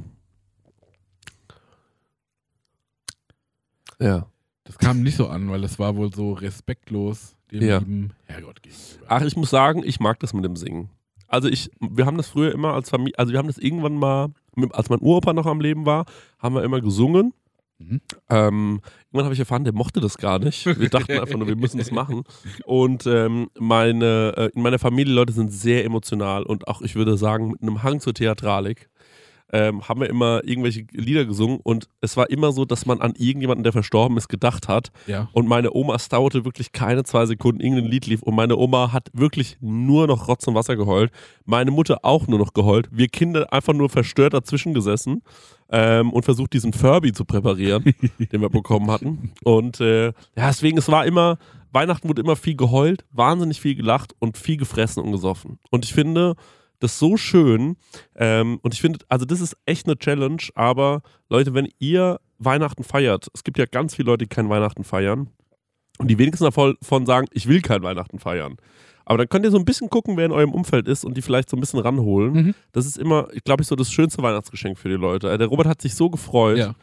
Ja. Das kam nicht so an, weil das war wohl so respektlos dem lieben Herrgott gegenüber. Ach, ich muss sagen, ich mag das mit dem Singen. Also wir haben das früher immer als Familie, also wir haben das irgendwann mal, als mein Uropa noch am Leben war, haben wir immer gesungen. Irgendwann habe ich erfahren, der mochte das gar nicht. Wir dachten einfach nur, wir müssen das machen. Und in meiner Familie, Leute sind sehr emotional und auch, ich würde sagen, mit einem Hang zur Theatralik. haben wir immer irgendwelche Lieder gesungen und es war immer so, dass man an irgendjemanden, der verstorben ist, gedacht hat. Ja. Und meine Oma, es dauerte wirklich keine 2 Sekunden, irgendein Lied lief und meine Oma hat wirklich nur noch Rotz und Wasser geheult. Meine Mutter auch nur noch geheult. Wir Kinder einfach nur verstört dazwischen gesessen und versucht, diesen Furby zu präparieren, den wir bekommen hatten. Und deswegen, es war immer, Weihnachten wurde immer viel geheult, wahnsinnig viel gelacht und viel gefressen und gesoffen. Und ich finde das so schön und ich finde, also das ist echt eine Challenge, aber Leute, wenn ihr Weihnachten feiert, es gibt ja ganz viele Leute, die kein Weihnachten feiern und die wenigsten davon sagen, ich will kein Weihnachten feiern. Aber dann könnt ihr so ein bisschen gucken, wer in eurem Umfeld ist und die vielleicht so ein bisschen ranholen. Mhm. Das ist immer, glaube ich, so das schönste Weihnachtsgeschenk für die Leute. Der Robert hat sich so gefreut. Ja.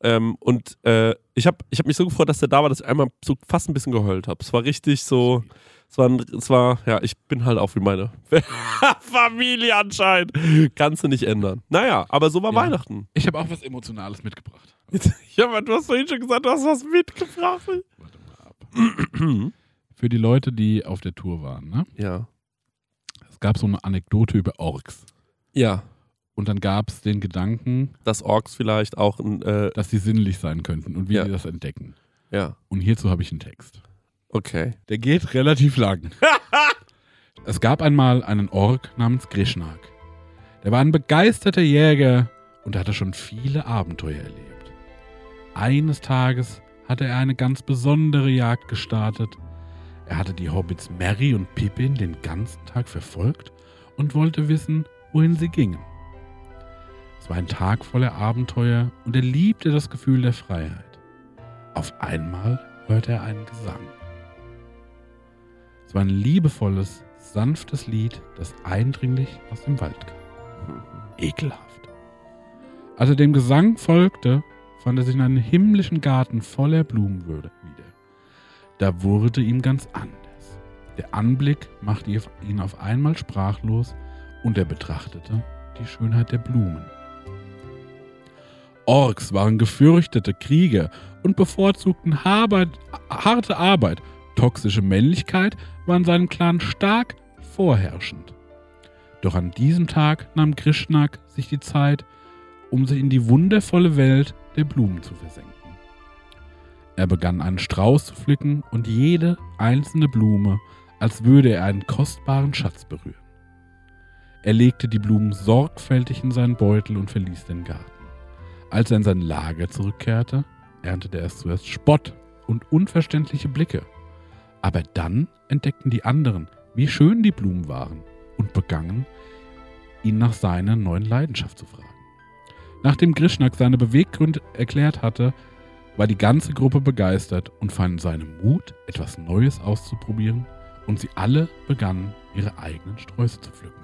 Ich hab mich so gefreut, dass der da war, dass ich einmal so fast ein bisschen geheult habe. Es war richtig so, ja, ich bin halt auch wie meine Familie anscheinend. Kannst du nicht ändern. Naja, aber so war Weihnachten. Ich habe auch was Emotionales mitgebracht. Ja, du hast vorhin schon gesagt, du hast was mitgebracht. Warte mal ab. Für die Leute, die auf der Tour waren, ne? Ja. Es gab so eine Anekdote über Orks. Ja. Und dann gab es den Gedanken, Dass Orks vielleicht auch dass sie sinnlich sein könnten und wie sie das entdecken. ja. Und hierzu habe ich einen Text. Okay. Der geht relativ lang. Es gab einmal einen Ork namens Grishnak. Der war ein begeisterter Jäger und hatte schon viele Abenteuer erlebt. Eines Tages hatte er eine ganz besondere Jagd gestartet. Er hatte die Hobbits Merry und Pippin den ganzen Tag verfolgt und wollte wissen, wohin sie gingen. Es war ein Tag voller Abenteuer und er liebte das Gefühl der Freiheit. Auf einmal hörte er einen Gesang. Es war ein liebevolles, sanftes Lied, das eindringlich aus dem Wald kam. Ekelhaft. Als er dem Gesang folgte, fand er sich in einem himmlischen Garten voller Blumen wieder. Da wurde ihm ganz anders. Der Anblick machte ihn auf einmal sprachlos und er betrachtete die Schönheit der Blumen. Orks waren gefürchtete Krieger und bevorzugten harte Arbeit. Toxische Männlichkeit war in seinem Clan stark vorherrschend. Doch an diesem Tag nahm Grishnak sich die Zeit, um sich in die wundervolle Welt der Blumen zu versenken. Er begann einen Strauß zu pflücken und jede einzelne Blume, als würde er einen kostbaren Schatz berühren. Er legte die Blumen sorgfältig in seinen Beutel und verließ den Garten. Als er in sein Lager zurückkehrte, erntete er zuerst Spott und unverständliche Blicke. Aber dann entdeckten die anderen, wie schön die Blumen waren und begannen, ihn nach seiner neuen Leidenschaft zu fragen. Nachdem Grishnak seine Beweggründe erklärt hatte, war die ganze Gruppe begeistert und fanden seinen Mut, etwas Neues auszuprobieren, und sie alle begannen, ihre eigenen Sträuße zu pflücken.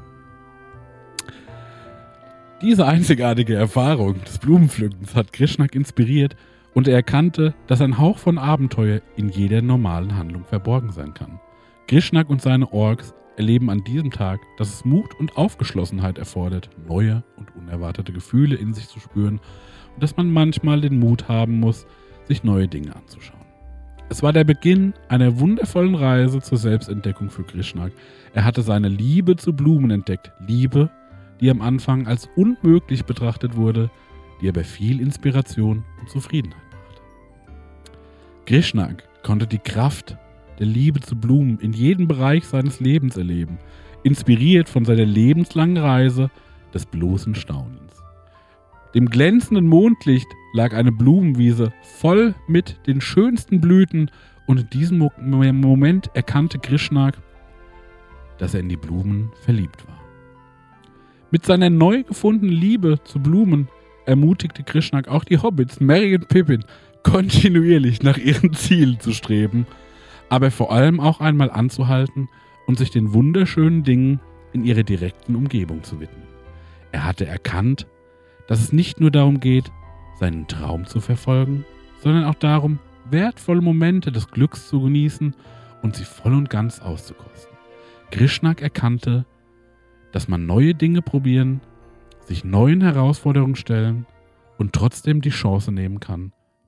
Diese einzigartige Erfahrung des Blumenpflückens hat Grishnak inspiriert und er erkannte, dass ein Hauch von Abenteuer in jeder normalen Handlung verborgen sein kann. Grishnak und seine Orks erleben an diesem Tag, dass es Mut und Aufgeschlossenheit erfordert, neue und unerwartete Gefühle in sich zu spüren und dass man manchmal den Mut haben muss, sich neue Dinge anzuschauen. Es war der Beginn einer wundervollen Reise zur Selbstentdeckung für Grishnak. Er hatte seine Liebe zu Blumen entdeckt, Liebe, die am Anfang als unmöglich betrachtet wurde, die aber viel Inspiration und Zufriedenheit brachte. Grishnak konnte die Kraft der Liebe zu Blumen in jedem Bereich seines Lebens erleben, inspiriert von seiner lebenslangen Reise des bloßen Staunens. Dem glänzenden Mondlicht lag eine Blumenwiese voll mit den schönsten Blüten und in diesem Moment erkannte Grishnak, dass er in die Blumen verliebt war. Mit seiner neu gefundenen Liebe zu Blumen ermutigte Grishnak auch die Hobbits Merry und Pippin kontinuierlich nach ihren Zielen zu streben, aber vor allem auch einmal anzuhalten und sich den wunderschönen Dingen in ihrer direkten Umgebung zu widmen. Er hatte erkannt, dass es nicht nur darum geht, seinen Traum zu verfolgen, sondern auch darum, wertvolle Momente des Glücks zu genießen und sie voll und ganz auszukosten. Grishnak erkannte, dass man neue Dinge probieren, sich neuen Herausforderungen stellen und trotzdem die Chance nehmen kann,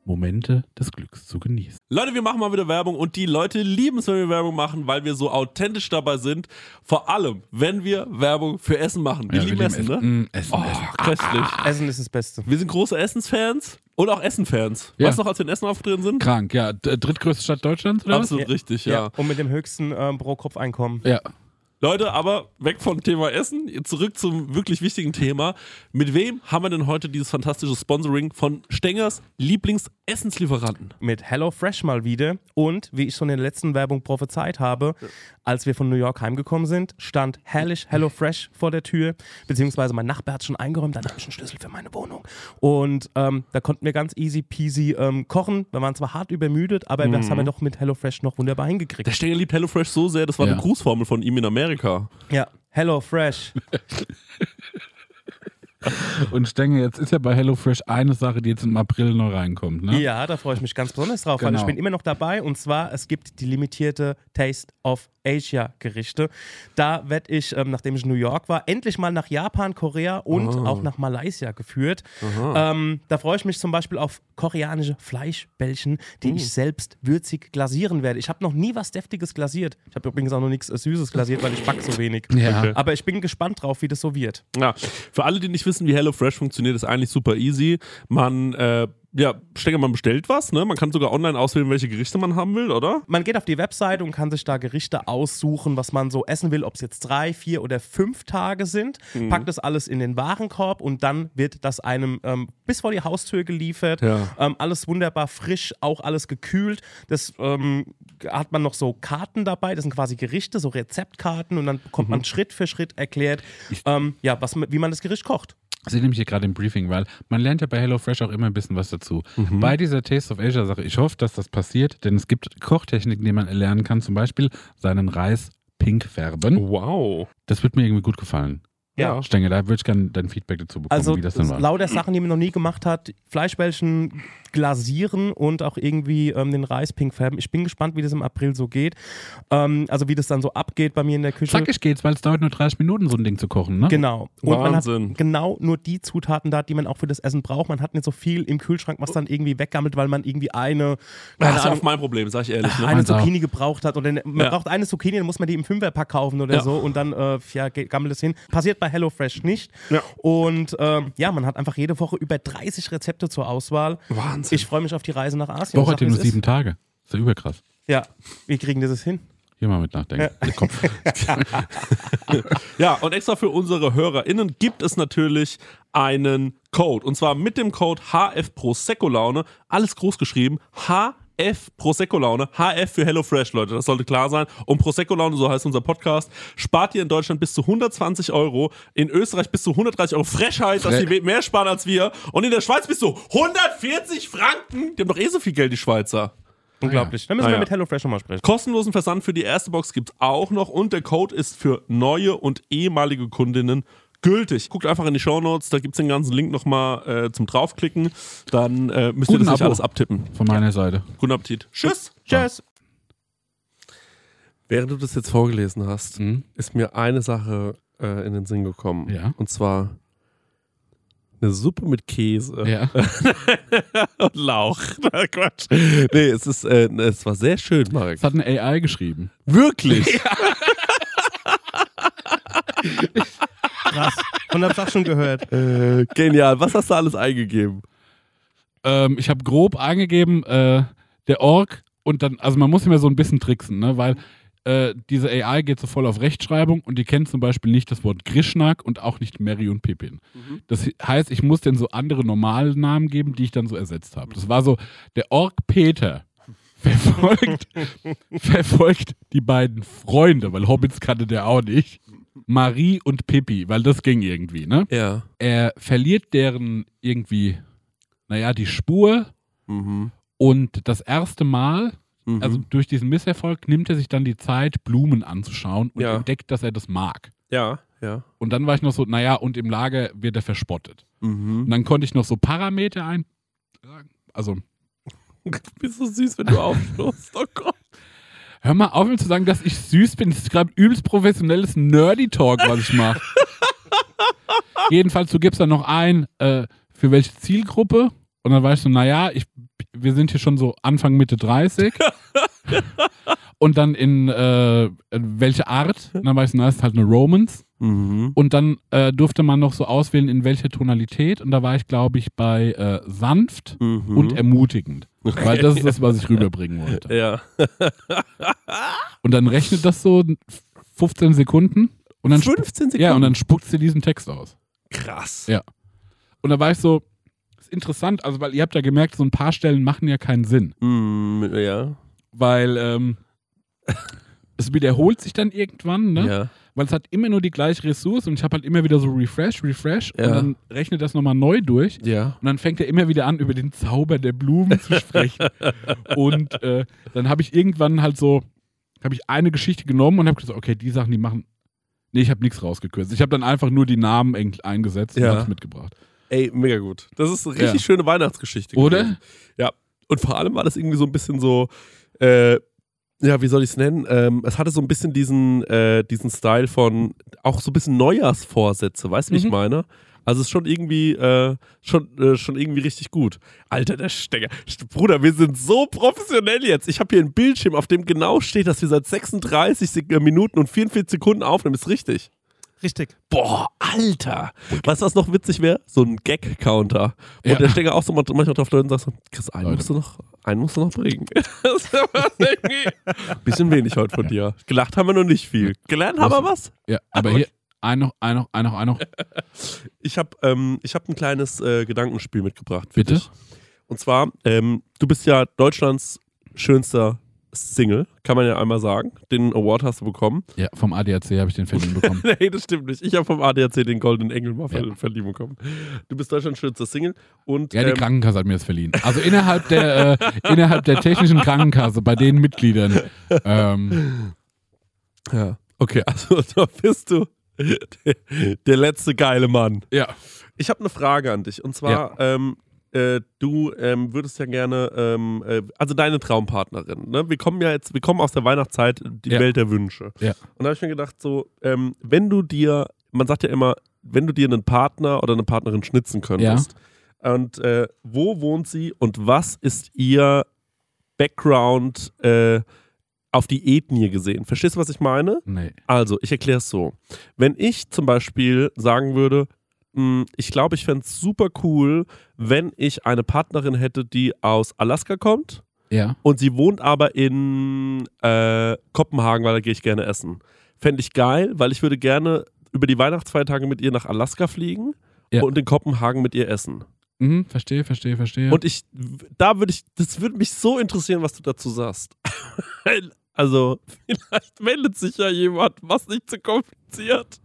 Momente des Glücks zu genießen. Leute, wir machen mal wieder Werbung und die Leute lieben es, wenn wir Werbung machen, weil wir so authentisch dabei sind. Vor allem, wenn wir Werbung für Essen machen. Wir lieben Essen, ne? Essen. Köstlich. Essen ist das Beste. Wir sind große Essensfans und auch Essenfans. Ja. Weißt du noch, als wir in Essen aufgetreten sind? Krank, ja. Drittgrößte Stadt Deutschlands, oder was? Absolut richtig, ja. Und mit dem höchsten Pro-Kopf-Einkommen. Ja. Leute, aber weg vom Thema Essen, zurück zum wirklich wichtigen Thema. Mit wem haben wir denn heute dieses fantastische Sponsoring von Stengers Lieblingsessenslieferanten? Mit HelloFresh mal wieder. Und wie ich schon in der letzten Werbung prophezeit habe, als wir von New York heimgekommen sind, stand herrlich HelloFresh vor der Tür. Beziehungsweise mein Nachbar hat schon eingeräumt, dann habe ich einen Schlüssel für meine Wohnung. Und da konnten wir ganz easy peasy kochen. Wir waren zwar hart übermüdet, aber das haben wir doch mit HelloFresh noch wunderbar hingekriegt. Der Stenger liebt HelloFresh so sehr, das war eine Grußformel von ihm in Amerika. Ja, HelloFresh. Und Stenger, jetzt ist ja bei HelloFresh eine Sache, die jetzt im April noch reinkommt, ne? Ja, da freue ich mich ganz besonders drauf, weil ich bin immer noch dabei. Und zwar, es gibt die limitierte Taste of Asia Gerichte. Da werde ich, nachdem ich in New York war, endlich mal nach Japan, Korea und auch nach Malaysia geführt. Da freue ich mich zum Beispiel auf koreanische Fleischbällchen, die ich selbst würzig glasieren werde. Ich habe noch nie was Deftiges glasiert. Ich habe übrigens auch noch nichts Süßes glasiert, weil ich backe so wenig. Ja. Okay. Aber ich bin gespannt drauf, wie das so wird. Ja, für alle, die nicht wissen, wie HelloFresh funktioniert, ist eigentlich super easy. Man Stenger, man bestellt was, ne? Man kann sogar online auswählen, welche Gerichte man haben will, oder? Man geht auf die Website und kann sich da Gerichte aussuchen, was man so essen will, ob es jetzt 3, 4 oder 5 Tage sind. Packt das alles in den Warenkorb und dann wird das einem bis vor die Haustür geliefert. Ja. Alles wunderbar frisch, auch alles gekühlt. Das hat man noch so Karten dabei, das sind quasi Gerichte, so Rezeptkarten und dann bekommt man Schritt für Schritt erklärt, wie man das Gericht kocht. Ich sehe nämlich hier gerade im Briefing, weil man lernt ja bei HelloFresh auch immer ein bisschen was dazu. Bei dieser Taste of Asia Sache, ich hoffe, dass das passiert, denn es gibt Kochtechniken, die man erlernen kann, zum Beispiel seinen Reis pink färben. Wow. Das wird mir irgendwie gut gefallen. Ja. Stenger, da würde ich gerne dein Feedback dazu bekommen, Also wie das dann war. lauter Sachen, die man noch nie gemacht hat, Fleischbällchen glasieren und auch irgendwie den Reis pink färben. Ich bin gespannt, wie das im April so geht. Also wie das dann so abgeht bei mir in der Küche. Zackig geht's, weil es dauert nur 30 Minuten, so ein Ding zu kochen, ne? Genau. Und Wahnsinn. man hat genau nur die Zutaten da, die man auch für das Essen braucht. Man hat nicht so viel im Kühlschrank, was dann irgendwie weggammelt, weil man irgendwie Das ist auch mein Problem, sag ich ehrlich. Ne? eine Zucchini gebraucht hat. Oder man braucht eine Zucchini, dann muss man die im Fünferpack kaufen oder so und dann gammelt es hin. Passiert bei HelloFresh nicht. Ja. Und man hat einfach jede Woche über 30 Rezepte zur Auswahl. Wahnsinn. Ich freue mich auf die Reise nach Asien. Woche hat ja nur 7 Tage. Ist ja überkrass. Ja, wie kriegen die das hin? Hier mal mit nachdenken. Der Kopf. Ja, und extra für unsere HörerInnen gibt es natürlich einen Code. Und zwar mit dem Code HF Prosecco Laune. Alles groß geschrieben. HF Prosecco Laune. HF für HelloFresh, Leute. Das sollte klar sein. Und Prosecco Laune, so heißt unser Podcast, spart ihr in Deutschland bis zu 120 €. In Österreich bis zu 130 €. Frechheit, dass die mehr sparen als wir. Und in der Schweiz bis zu 140 Franken. Die haben doch so viel Geld, die Schweizer. Unglaublich. Dann müssen wir mit HelloFresh nochmal sprechen. Kostenlosen Versand für die erste Box gibt's auch noch und der Code ist für neue und ehemalige Kundinnen gültig. Guckt einfach in die Shownotes, da gibt's den ganzen Link nochmal zum draufklicken. Dann müsst ihr das nicht alles abtippen. Von meiner Seite. Guten Appetit. Tschüss. Tschüss. Während du das jetzt vorgelesen hast, ist mir eine Sache in den Sinn gekommen. Ja. Und zwar eine Suppe mit Käse. Ja. Und Lauch. Quatsch. Nee, es war sehr schön, Marek. Das hat eine AI geschrieben. Wirklich? Krass. Und hab's auch schon gehört. Genial. Was hast du alles eingegeben? Ich habe grob eingegeben, der Org und dann, also man muss immer so ein bisschen tricksen, ne, weil diese AI geht so voll auf Rechtschreibung und die kennt zum Beispiel nicht das Wort Grishnak und auch nicht Merry und Pippin. Das heißt, ich muss denen so andere normale Namen geben, die ich dann so ersetzt habe. Das war so, der Org Peter verfolgt die beiden Freunde, weil Hobbits kannte der auch nicht, Marie und Pippi, weil das ging irgendwie, ne? Ja. Er verliert deren irgendwie, die Spur und das erste Mal, also durch diesen Misserfolg, nimmt er sich dann die Zeit, Blumen anzuschauen und entdeckt, dass er das mag. Ja, ja. Und dann war ich noch so, und im Lager wird er verspottet. Und dann konnte ich noch so Parameter eintragen. Also. Du bist so süß, wenn du aufschlossst. Oh Gott. Hör mal auf, mir zu sagen, dass ich süß bin. Das ist gerade übelst professionelles Nerdy-Talk, was ich mache. Jedenfalls, du gibst dann noch ein, für welche Zielgruppe. Und dann war ich so, wir sind hier schon so Anfang, Mitte 30. Und dann in welche Art? Und dann war ich, ist halt eine Romance. Und dann durfte man noch so auswählen, in welcher Tonalität. Und da war ich, glaube ich, bei sanft und ermutigend. Okay. Weil das ist das, was ich rüberbringen wollte. Ja. Und dann rechnet das so 15 Sekunden. Und dann 15 Sekunden? Ja, und dann spuckt sie diesen Text aus. Krass. Ja. Und da war ich so, das ist interessant, also weil ihr habt ja gemerkt, so ein paar Stellen machen ja keinen Sinn. Ja. Weil es wiederholt sich dann irgendwann, ne? Ja. Weil es hat immer nur die gleiche Ressource und ich habe halt immer wieder so Refresh Ja. und dann rechnet das nochmal neu durch Ja. und dann fängt er immer wieder an, über den Zauber der Blumen zu sprechen. Und dann habe ich irgendwann halt so, habe ich eine Geschichte genommen und habe gesagt, okay, die Sachen, die machen, nee, ich habe nichts rausgekürzt. Ich habe dann einfach nur die Namen eingesetzt und habe es mitgebracht. Ey, mega gut. Das ist eine richtig schöne Weihnachtsgeschichte. Oder? Gewesen. Ja. Und vor allem war das irgendwie so ein bisschen so, ja, wie soll ich es nennen? Es hatte so ein bisschen diesen Style von auch so ein bisschen Neujahrsvorsätze, weißt du, wie ich meine? Also es ist schon irgendwie, schon irgendwie richtig gut. Alter, der Stecker. Bruder, wir sind so professionell jetzt. Ich habe hier einen Bildschirm, auf dem genau steht, dass wir seit 36 Minuten und 44 Sekunden aufnehmen. Ist richtig. Richtig. Boah, Alter. Weißt du, was noch witzig wäre? So ein Gag-Counter. Und der Stecker auch so manchmal drauf Leute und sagt so, Chris, einen musst du noch bringen. Das ist irgendwie bisschen wenig heute von dir. Gelacht haben wir noch nicht viel. Gelernt haben wir was? Ja, aber hier, ein noch. Ich hab ein kleines Gedankenspiel mitgebracht. Für Bitte? dich. Und zwar, du bist ja Deutschlands schönster Single, kann man ja einmal sagen. Den Award hast du bekommen. Ja, vom ADAC habe ich den verliehen bekommen. Nee, das stimmt nicht. Ich habe vom ADAC den Goldenen Engel mal verliehen bekommen. Du bist Deutschlands schönster Single. Und, ja, die Krankenkasse hat mir das verliehen. Also innerhalb der technischen Krankenkasse, bei den Mitgliedern. Ja, okay, also da bist du der letzte geile Mann. Ja. Ich habe eine Frage an dich. Und zwar, du würdest ja gerne, also deine Traumpartnerin, ne? Wir kommen aus der Weihnachtszeit, die Welt der Wünsche. Ja. Und da habe ich mir gedacht, so, man sagt ja immer, wenn du dir einen Partner oder eine Partnerin schnitzen könntest, und wo wohnt sie und was ist ihr Background auf die Ethnie gesehen? Verstehst du, was ich meine? Nee. Also, ich erkläre es so. Wenn ich zum Beispiel sagen würde, ich glaube, ich fände es super cool, wenn ich eine Partnerin hätte, die aus Alaska kommt. Ja. Und sie wohnt aber in Kopenhagen, weil da gehe ich gerne essen. Fände ich geil, weil ich würde gerne über die Weihnachtsfeiertage mit ihr nach Alaska fliegen und in Kopenhagen mit ihr essen. Mhm, verstehe. Und das würde mich so interessieren, was du dazu sagst. Also, vielleicht meldet sich ja jemand, was nicht zu kompliziert.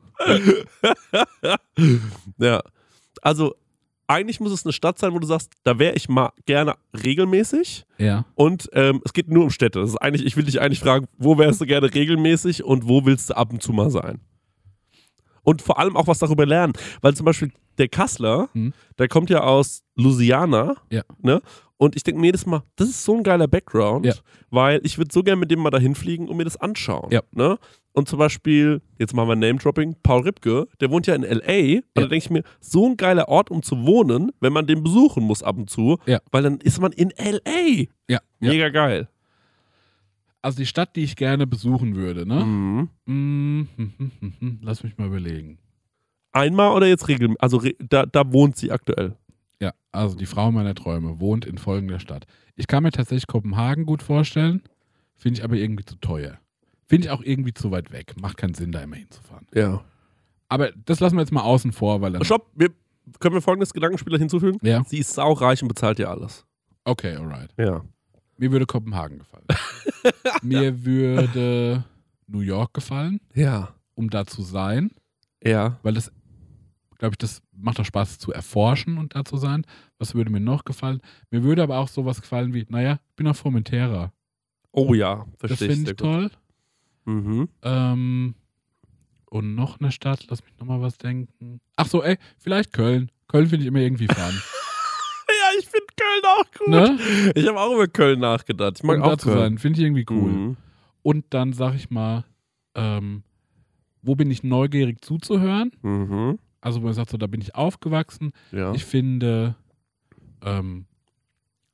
Ja, also eigentlich muss es eine Stadt sein, wo du sagst, da wäre ich mal gerne regelmäßig. Ja. Und es geht nur um Städte. Das ist eigentlich, ich will dich eigentlich fragen, wo wärst du gerne regelmäßig und wo willst du ab und zu mal sein? Und vor allem auch was darüber lernen. Weil zum Beispiel der Kassler, der kommt ja aus Louisiana. Ja. Ne? Und ich denke mir jedes Mal, das ist so ein geiler Background, weil ich würde so gerne mit dem mal dahin fliegen und mir das anschauen. Ja. Ne? Und zum Beispiel, jetzt machen wir Name-Dropping, Paul Ripke, der wohnt ja in L.A. Und da denke ich mir, so ein geiler Ort, um zu wohnen, wenn man den besuchen muss ab und zu, weil dann ist man in L.A. Ja. Mega geil. Also die Stadt, die ich gerne besuchen würde, ne? Lass mich mal überlegen. Einmal oder jetzt regelmäßig? Also da wohnt sie aktuell. Ja, also die Frau meiner Träume wohnt in folgender Stadt. Ich kann mir tatsächlich Kopenhagen gut vorstellen, finde ich aber irgendwie zu teuer. Finde ich auch irgendwie zu weit weg. Macht keinen Sinn, da immer hinzufahren. Ja. Aber das lassen wir jetzt mal außen vor, weil dann... Stopp, können wir folgendes Gedankenspiel hinzufügen? Ja. Sie ist saureich und bezahlt dir alles. Okay, alright. Ja. Mir würde Kopenhagen gefallen. Mir würde New York gefallen. Ja. Um da zu sein. Ja. Weil das, glaube ich, das macht auch Spaß zu erforschen und da zu sein. Was würde mir noch gefallen? Mir würde aber auch sowas gefallen wie, naja, ich bin auf Formentera. Oh ja, verstehe ich. Das finde ich toll. Mhm. Und noch eine Stadt, lass mich nochmal was denken. Ach so, vielleicht Köln. Köln finde ich immer irgendwie fun. Ja, ich finde Köln auch gut. Ne? Ich habe auch über Köln nachgedacht. Ich mag um auch da zu Köln. sein, finde ich irgendwie cool. Und dann sag ich mal, wo bin ich neugierig zuzuhören? Also wo man sagt, so, da bin ich aufgewachsen. Ja. Ich finde,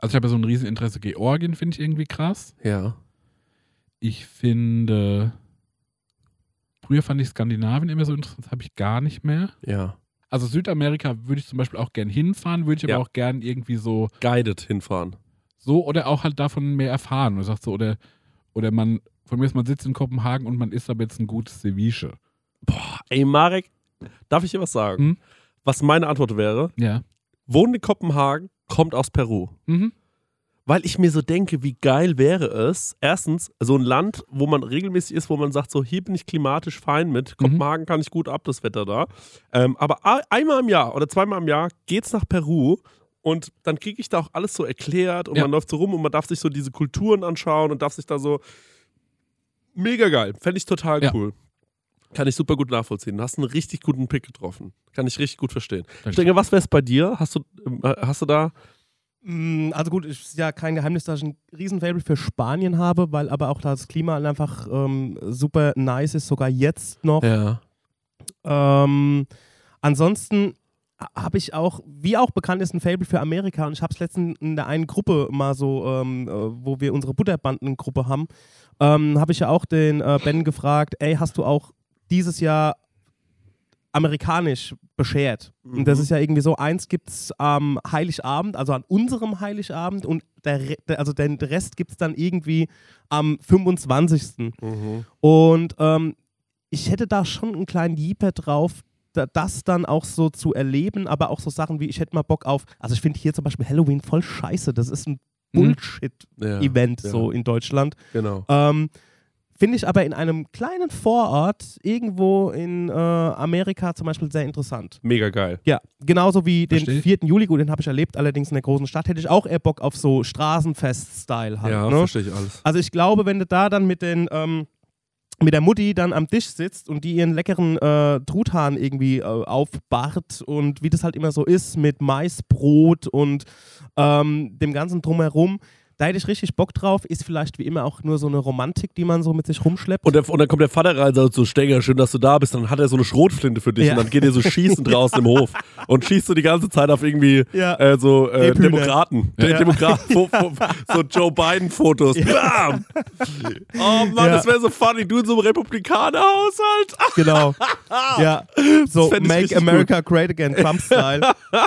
Also ich habe ja so ein Rieseninteresse. Georgien finde ich irgendwie krass. Ja. Ich finde, früher fand ich Skandinavien immer so interessant, das habe ich gar nicht mehr. Ja. Also Südamerika würde ich zum Beispiel auch gern hinfahren, würde ich aber auch gern irgendwie so Guided hinfahren. so oder auch halt davon mehr erfahren. Man sagt so, oder man, von mir ist, man sitzt in Kopenhagen und man isst aber jetzt ein gutes Ceviche. Boah, ey Marek, darf ich dir was sagen? Hm? Was meine Antwort wäre, Ja. wohnt in Kopenhagen, kommt aus Peru. Mhm. Weil ich mir so denke, wie geil wäre es, erstens, so ein Land, wo man regelmäßig ist, wo man sagt, so hier bin ich klimatisch fein mit, Kopenhagen kann ich gut ab, das Wetter da. Aber einmal im Jahr oder zweimal im Jahr geht's nach Peru und dann kriege ich da auch alles so erklärt und man läuft so rum und man darf sich so diese Kulturen anschauen und darf sich da so, mega geil, fände ich total cool. Kann ich super gut nachvollziehen. Du hast einen richtig guten Pick getroffen. Kann ich richtig gut verstehen. Danke. Ich denke, was wäre es bei dir? Hast du da... Also gut, es ist ja kein Geheimnis, dass ich ein Riesenfable für Spanien habe, weil aber auch das Klima einfach super nice ist, sogar jetzt noch. Ja. Ansonsten habe ich auch, wie auch bekannt ist, ein Fable für Amerika und ich habe es letztens in der einen Gruppe mal so, wo wir unsere Butterbandengruppe haben, habe ich ja auch den Ben gefragt, ey, hast du auch dieses Jahr amerikanisch beschert? Und das ist ja irgendwie so, eins gibt es am Heiligabend, also an unserem Heiligabend und den Rest gibt es dann irgendwie am 25. Und ich hätte da schon einen kleinen Jeeper drauf, das dann auch so zu erleben, aber auch so Sachen wie, ich hätte mal Bock auf, also ich finde hier zum Beispiel Halloween voll scheiße, das ist ein Bullshit-Event so in Deutschland. Genau. Finde ich aber in einem kleinen Vorort irgendwo in Amerika zum Beispiel sehr interessant. Mega geil. Ja, genauso wie den Versteh ich. 4. Juli, gut, den habe ich erlebt, allerdings in der großen Stadt, hätte ich auch eher Bock auf so Straßenfest-Style halt. Ja, Ne? verstehe ich alles. Also ich glaube, wenn du da dann mit der Mutti dann am Tisch sitzt und die ihren leckeren Truthahn irgendwie aufbart und wie das halt immer so ist mit Maisbrot und dem ganzen Drumherum, da hätte ich richtig Bock drauf, ist vielleicht wie immer auch nur so eine Romantik, die man so mit sich rumschleppt. Und dann kommt der Vater rein und sagt so, Stenger, schön, dass du da bist. Dann hat er so eine Schrotflinte für dich und dann geht er so schießen draußen im Hof und schießt so die ganze Zeit auf irgendwie Demokraten. So Joe Biden-Fotos. Bam! Oh Mann, das wäre so funny. Du in so einem Republikaner-Haushalt. Genau. Ja, so Das fänd ich Make richtig America Great Again, Trump-Style.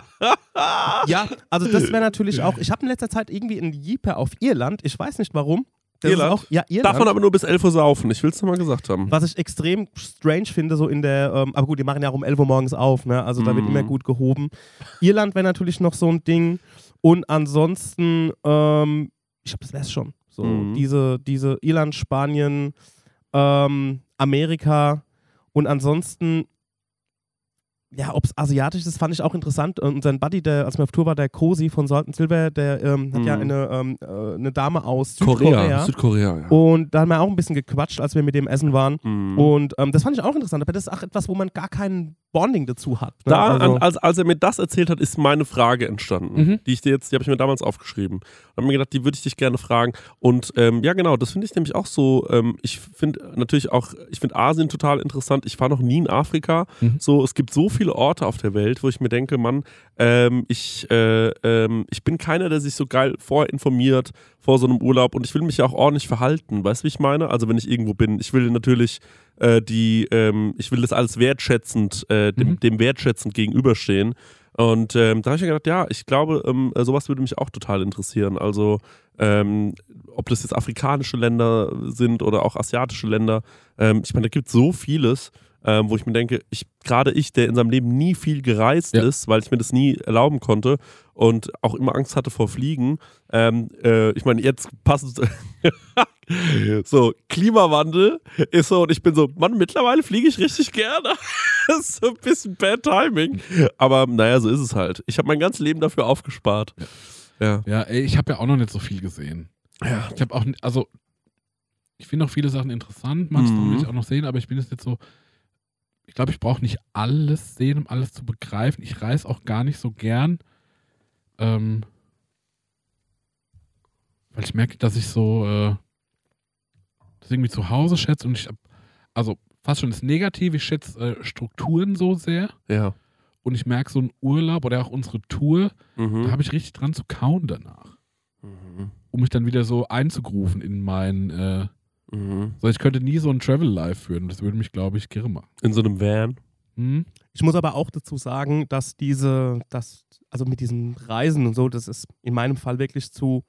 Ja, also das wäre natürlich auch, ich habe in letzter Zeit irgendwie einen Jeeper auf Irland, ich weiß nicht warum. Das Irland? Ist auch, ja, Irland. Darf man aber nur bis 11 Uhr saufen. Ich will es nochmal gesagt haben. Was ich extrem strange finde, so in der, aber gut, die machen ja um 11 Uhr morgens auf, ne? Also da wird immer gut gehoben. Irland wäre natürlich noch so ein Ding. Und ansonsten, ich glaube, das wäre es schon. So diese Irland, Spanien, Amerika und ansonsten, ja, ob es asiatisch ist, fand ich auch interessant. Und sein Buddy, als wir auf Tour war, der Cosi von Salt and Silver, der hat ja eine Dame aus Südkorea. Südkorea, ja. Und da haben wir auch ein bisschen gequatscht, als wir mit dem essen waren. Und das fand ich auch interessant. Aber das ist auch etwas, wo man gar kein Bonding dazu hat. Ne? Als er mir das erzählt hat, ist meine Frage entstanden. Die habe ich mir damals aufgeschrieben. Und habe mir gedacht, die würde ich dich gerne fragen. Und ja, genau, das finde ich nämlich auch so. Ich finde Asien total interessant. Ich war noch nie in Afrika. So, es gibt so viele Orte auf der Welt, wo ich mir denke, Mann, ich bin keiner, der sich so geil vorinformiert vor so einem Urlaub und ich will mich ja auch ordentlich verhalten. Weißt du, wie ich meine? Also wenn ich irgendwo bin, ich will natürlich ich will das alles wertschätzend, dem wertschätzend gegenüberstehen. Und da habe ich mir gedacht, ja, ich glaube, sowas würde mich auch total interessieren. Also ob das jetzt afrikanische Länder sind oder auch asiatische Länder. Ich meine, da gibt es so vieles, wo ich mir denke, gerade ich, der in seinem Leben nie viel gereist ist, weil ich mir das nie erlauben konnte und auch immer Angst hatte vor Fliegen. Ich meine, jetzt passt so, Klimawandel ist so, und ich bin so, Mann, mittlerweile fliege ich richtig gerne. Das ist so ein bisschen Bad Timing. Aber naja, so ist es halt. Ich habe mein ganzes Leben dafür aufgespart. Ja, ey, ich habe ja auch noch nicht so viel gesehen. Ja. Ich habe auch, also, ich finde auch viele Sachen interessant, manche Sachen will ich auch noch sehen, aber ich bin jetzt nicht so, ich glaube, ich brauche nicht alles sehen, um alles zu begreifen. Ich reise auch gar nicht so gern, weil ich merke, dass ich so das irgendwie zu Hause schätze und ich habe, also fast schon das Negative, ich schätze Strukturen so sehr. Ja. Und ich merke so einen Urlaub oder auch unsere Tour, da habe ich richtig dran zu kauen danach. um mich dann wieder so einzugrufen in mein, so ich könnte nie so ein Travel Life führen, das würde mich, glaube ich, kirre machen. In so einem Van. Ich muss aber auch dazu sagen, dass also mit diesen Reisen und so, das ist in meinem Fall wirklich zu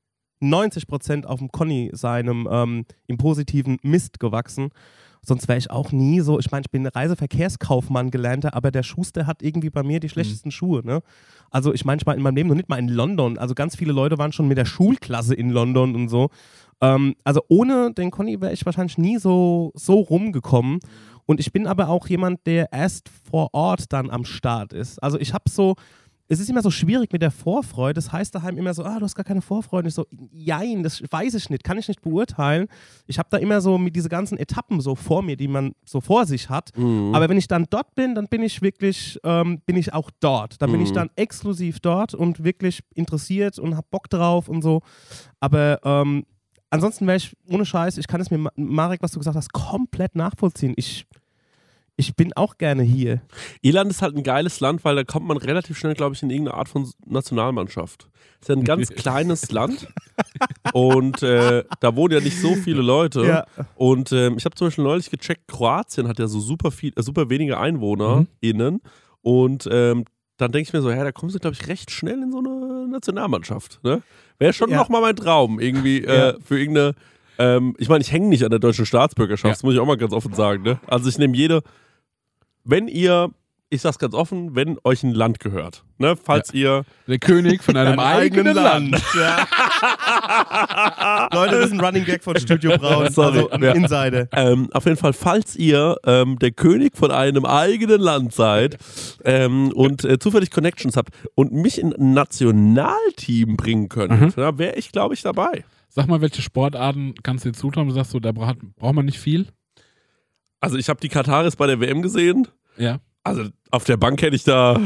90% auf dem Conny seinem im positiven Mist gewachsen. Sonst wäre ich auch nie so, ich meine, ich bin Reiseverkehrskaufmann gelernter, aber der Schuster hat irgendwie bei mir die schlechtesten Schuhe, ne? Also ich meine, ich war in meinem Leben noch nicht mal in London, also ganz viele Leute waren schon mit der Schulklasse in London und so. Also ohne den Conny wäre ich wahrscheinlich nie so rumgekommen. Und ich bin aber auch jemand, der erst vor Ort dann am Start ist. Also ich habe so, es ist immer so schwierig mit der Vorfreude. Das heißt daheim immer so, du hast gar keine Vorfreude. Ich so, jein, das weiß ich nicht, kann ich nicht beurteilen. Ich habe da immer so mit diese ganzen Etappen so vor mir, die man so vor sich hat. Aber wenn ich dann dort bin, dann bin ich wirklich, bin ich auch dort. Dann bin ich dann exklusiv dort und wirklich interessiert und hab Bock drauf und so. Aber ansonsten wäre ich, ohne Scheiß, ich kann es mir, Marek, was du gesagt hast, komplett nachvollziehen. Ich bin auch gerne hier. Irland ist halt ein geiles Land, weil da kommt man relativ schnell, glaube ich, in irgendeine Art von Nationalmannschaft. Es ist ja ein ganz kleines Land und da wohnen ja nicht so viele Leute. Ja. Und ich habe zum Beispiel neulich gecheckt, Kroatien hat ja so super wenige EinwohnerInnen und dann denke ich mir so, da kommst du, glaube ich, recht schnell in so eine Nationalmannschaft. Ne? Wäre schon nochmal mein Traum, irgendwie für irgendeine. Ich meine, ich hänge nicht an der deutschen Staatsbürgerschaft, das muss ich auch mal ganz offen sagen. Ne? Also ich nehme wenn ihr, ich sag's ganz offen, wenn euch ein Land gehört, ne? Falls ihr. Der König von einem eigenen Land. Ja. Leute, das ist ein Running Gag von Studio Braun. Also ein Insider. Auf jeden Fall, falls ihr der König von einem eigenen Land seid und zufällig Connections habt und mich in ein Nationalteam bringen könnt, wäre ich, glaube ich, dabei. Sag mal, welche Sportarten kannst du dir zutrauen? Du sagst so, da braucht man nicht viel. Also ich habe die Kataris bei der WM gesehen. Ja. Also auf der Bank hätte ich da,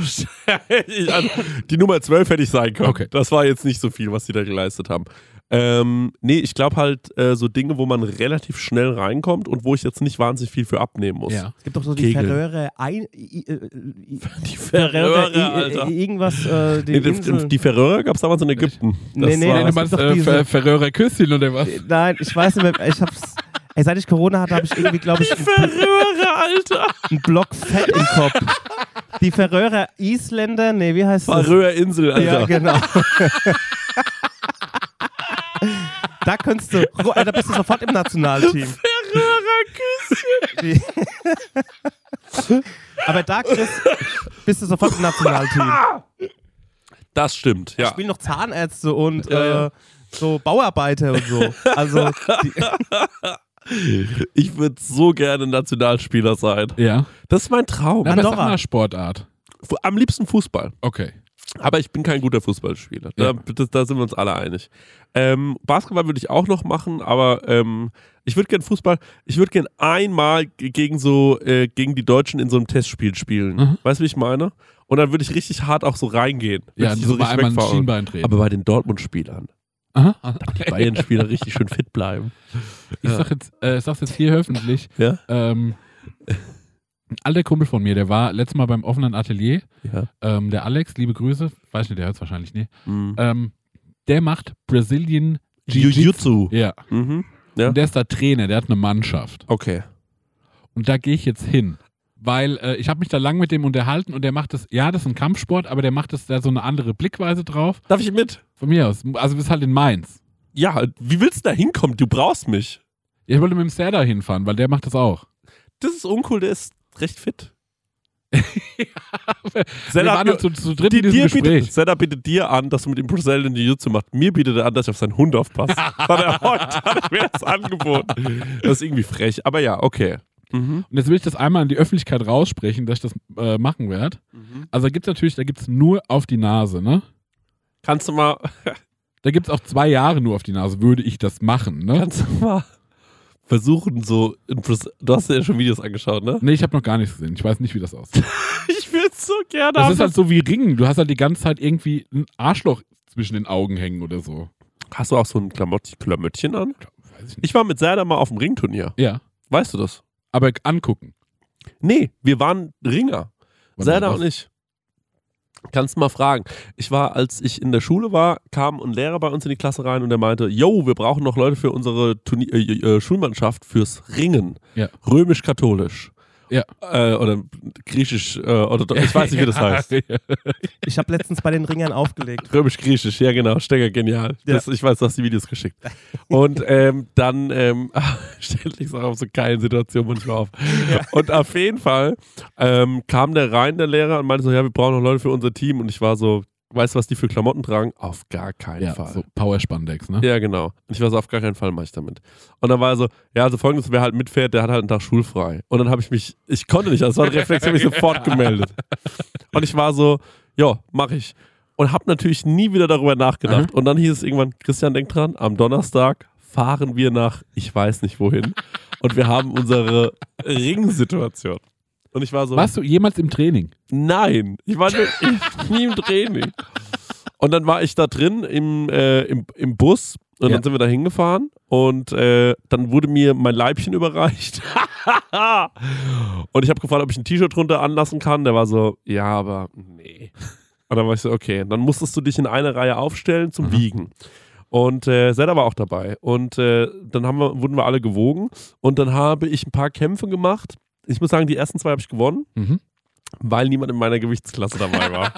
die Nummer 12 hätte ich sein können. Okay. Das war jetzt nicht so viel, was die da geleistet haben. Ich glaube halt so Dinge, wo man relativ schnell reinkommt und wo ich jetzt nicht wahnsinnig viel für abnehmen muss. Ja. Es gibt doch so die Färöer, die Färöer, Alter. Irgendwas. Die Färöer gab es damals in Ägypten. Du meinst Färöer Küsschen oder was? Nein, ich weiß nicht mehr, ich hab's. Ey, seit ich Corona hatte, habe ich irgendwie, glaube ich, einen Block Fett im Kopf. Die Färöer Isländer, wie heißt das? Färöer Insel, Alter. Ja, genau. Da könntest du, da bist du sofort im Nationalteam. Färöer Küsschen. Aber da, Chris, bist du sofort im Nationalteam. Das stimmt, ja. Ich spiele noch Zahnärzte und so Bauarbeiter und so. Also, ich würde so gerne Nationalspieler sein. Ja. Das ist mein Traum. Aber sag mal Sportart. Am liebsten Fußball. Okay. Aber ich bin kein guter Fußballspieler. Ja. Da sind wir uns alle einig. Basketball würde ich auch noch machen, aber ich würde gerne einmal gegen die Deutschen in so einem Testspiel spielen. Weißt du, wie ich meine? Und dann würde ich richtig hart auch so reingehen. Ja, so einmal ein Schienbein treten. Aber bei den Dortmund-Spielern. Die Bayern-Spieler richtig schön fit bleiben. Ich sag's jetzt hier öffentlich. Ja? Ein alter Kumpel von mir, der war letztes Mal beim offenen Atelier. Ja. Der Alex, liebe Grüße. Weiß nicht, der hört es wahrscheinlich nicht. Der macht Brazilian Jiu-Jitsu. Ja. Ja. Und der ist da Trainer, der hat eine Mannschaft. Okay. Und da gehe ich jetzt hin. Weil ich habe mich da lang mit dem unterhalten und der macht das, das ist ein Kampfsport, aber der macht das da so eine andere Blickweise drauf. Darf ich mit? Von mir aus. Also du bist halt in Mainz. Ja, wie willst du da hinkommen? Du brauchst mich. Ich wollte mit dem Serda hinfahren, weil der macht das auch. Das ist uncool, der ist recht fit. Wir waren ja zu dritt in diesem Gespräch. Zedda bietet dir an, dass du mit dem Brazilian Jiu-Jitsu machst. Mir bietet er an, dass ich auf seinen Hund aufpasse. Heute hat er mir das angeboten. Das ist irgendwie frech, aber ja, okay. Und jetzt will ich das einmal in die Öffentlichkeit raussprechen, dass ich das machen werde. Also da gibt's nur auf die Nase, ne? Kannst du mal... Da gibt's auch 2 Jahre nur auf die Nase, würde ich das machen, ne? Kannst du mal versuchen, so... Du hast dir ja schon Videos angeschaut, ne? Nee, ich habe noch gar nichts gesehen. Ich weiß nicht, wie das aussieht. Ich will es so gerne haben. Das ist halt so wie Ringen. Du hast halt die ganze Zeit irgendwie ein Arschloch zwischen den Augen hängen oder so. Hast du auch so ein Klamöttchen an? Weiß ich nicht. Ich war mit Serda mal auf dem Ringturnier. Ja. Weißt du das? Aber angucken. Nee, wir waren Ringer. Serda und ich. Kannst du mal fragen. Als ich in der Schule war, kam ein Lehrer bei uns in die Klasse rein und der meinte, yo, wir brauchen noch Leute für unsere Schulmannschaft fürs Ringen. Ja. Römisch-katholisch. Ja. Oder griechisch, oder ich weiß nicht, wie das heißt. Ich habe letztens bei den Ringern aufgelegt. Römisch-griechisch, ja genau, Stenger, genial. Ja. Ich weiß, du hast die Videos geschickt. Und dann stelle ich es auch auf so keine Situation manchmal auf. Ja. Und auf jeden Fall kam der rein, der Lehrer, und meinte so, ja, wir brauchen noch Leute für unser Team. Und ich war so, weißt du, was die für Klamotten tragen? Auf gar keinen Fall. So Power-Spandex, ne? Ja, genau. Und ich war so, auf gar keinen Fall mache ich damit. Und dann war er so, ja, also folgendes, wer halt mitfährt, der hat halt einen Tag schulfrei. Und dann habe ich konnte nicht, das war ein Reflex, habe ich sofort gemeldet. Und ich war so, ja, mache ich. Und habe natürlich nie wieder darüber nachgedacht. Und dann hieß es irgendwann, Christian, denk dran, am Donnerstag fahren wir nach, ich weiß nicht wohin. Und wir haben unsere Ringsituation. Und ich war so. Warst du jemals im Training? Nein, ich war nie im Training. Und dann war ich da drin im Bus und dann sind wir da hingefahren und dann wurde mir mein Leibchen überreicht. Und ich habe gefragt, ob ich ein T-Shirt drunter anlassen kann. Der war so, ja, aber nee. Und dann war ich so, okay. Dann musstest du dich in eine Reihe aufstellen zum Wiegen. Und Zelda war auch dabei. Und dann wurden wir alle gewogen und dann habe ich ein paar Kämpfe gemacht. Ich muss sagen, die ersten 2 habe ich gewonnen, weil niemand in meiner Gewichtsklasse dabei war.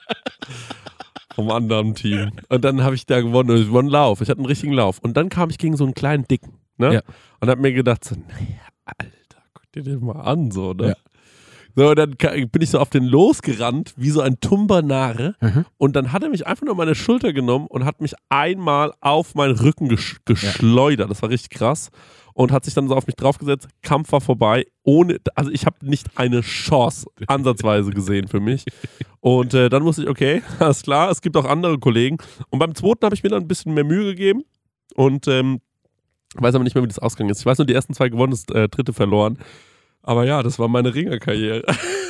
Vom anderen Team. Und dann habe ich da gewonnen. Und ich war einen Lauf. Ich hatte einen richtigen Lauf. Und dann kam ich gegen so einen kleinen Dicken. Ne? Ja. Und habe mir gedacht, so, naja, Alter, guck dir den mal an. So, ne? Ja. So, und dann bin ich so auf den losgerannt, wie so ein Tumbernare. Und dann hat er mich einfach nur meine Schulter genommen und hat mich einmal auf meinen Rücken geschleudert. Das war richtig krass. Und hat sich dann so auf mich draufgesetzt. Kampf war vorbei. Also ich habe nicht eine Chance ansatzweise gesehen für mich. Und dann musste ich, okay, alles klar, es gibt auch andere Kollegen. Und beim zweiten habe ich mir dann ein bisschen mehr Mühe gegeben. Und weiß aber nicht mehr, wie das ausgegangen ist. Ich weiß nur, die ersten 2 gewonnen, das dritte verloren. Aber ja, das war meine Ringerkarriere.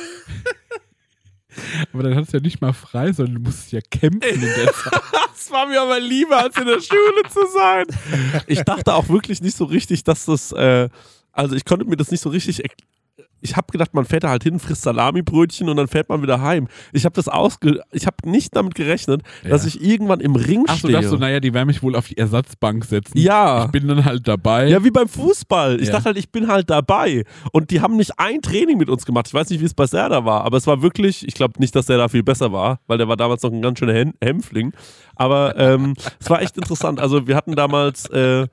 Aber dann hattest du ja nicht mal frei, sondern du musstest ja kämpfen in der Zeit. Das war mir aber lieber, als in der Schule zu sein. Ich dachte auch wirklich nicht so richtig, dass das, also ich konnte mir das nicht so richtig, ich habe gedacht, man fährt da halt hin, frisst Salamibrötchen und dann fährt man wieder heim. Ich habe nicht damit gerechnet, dass ich irgendwann im Ring stehe. Ach, du dachtest so, naja, die werden mich wohl auf die Ersatzbank setzen. Ja. Ich bin dann halt dabei. Ja, wie beim Fußball. Ich dachte halt, ich bin halt dabei. Und die haben nicht ein Training mit uns gemacht. Ich weiß nicht, wie es bei Serda war, aber es war wirklich, ich glaube nicht, dass der da viel besser war, weil der war damals noch ein ganz schöner Hämpfling. Aber es war echt interessant. Also wir hatten damals eine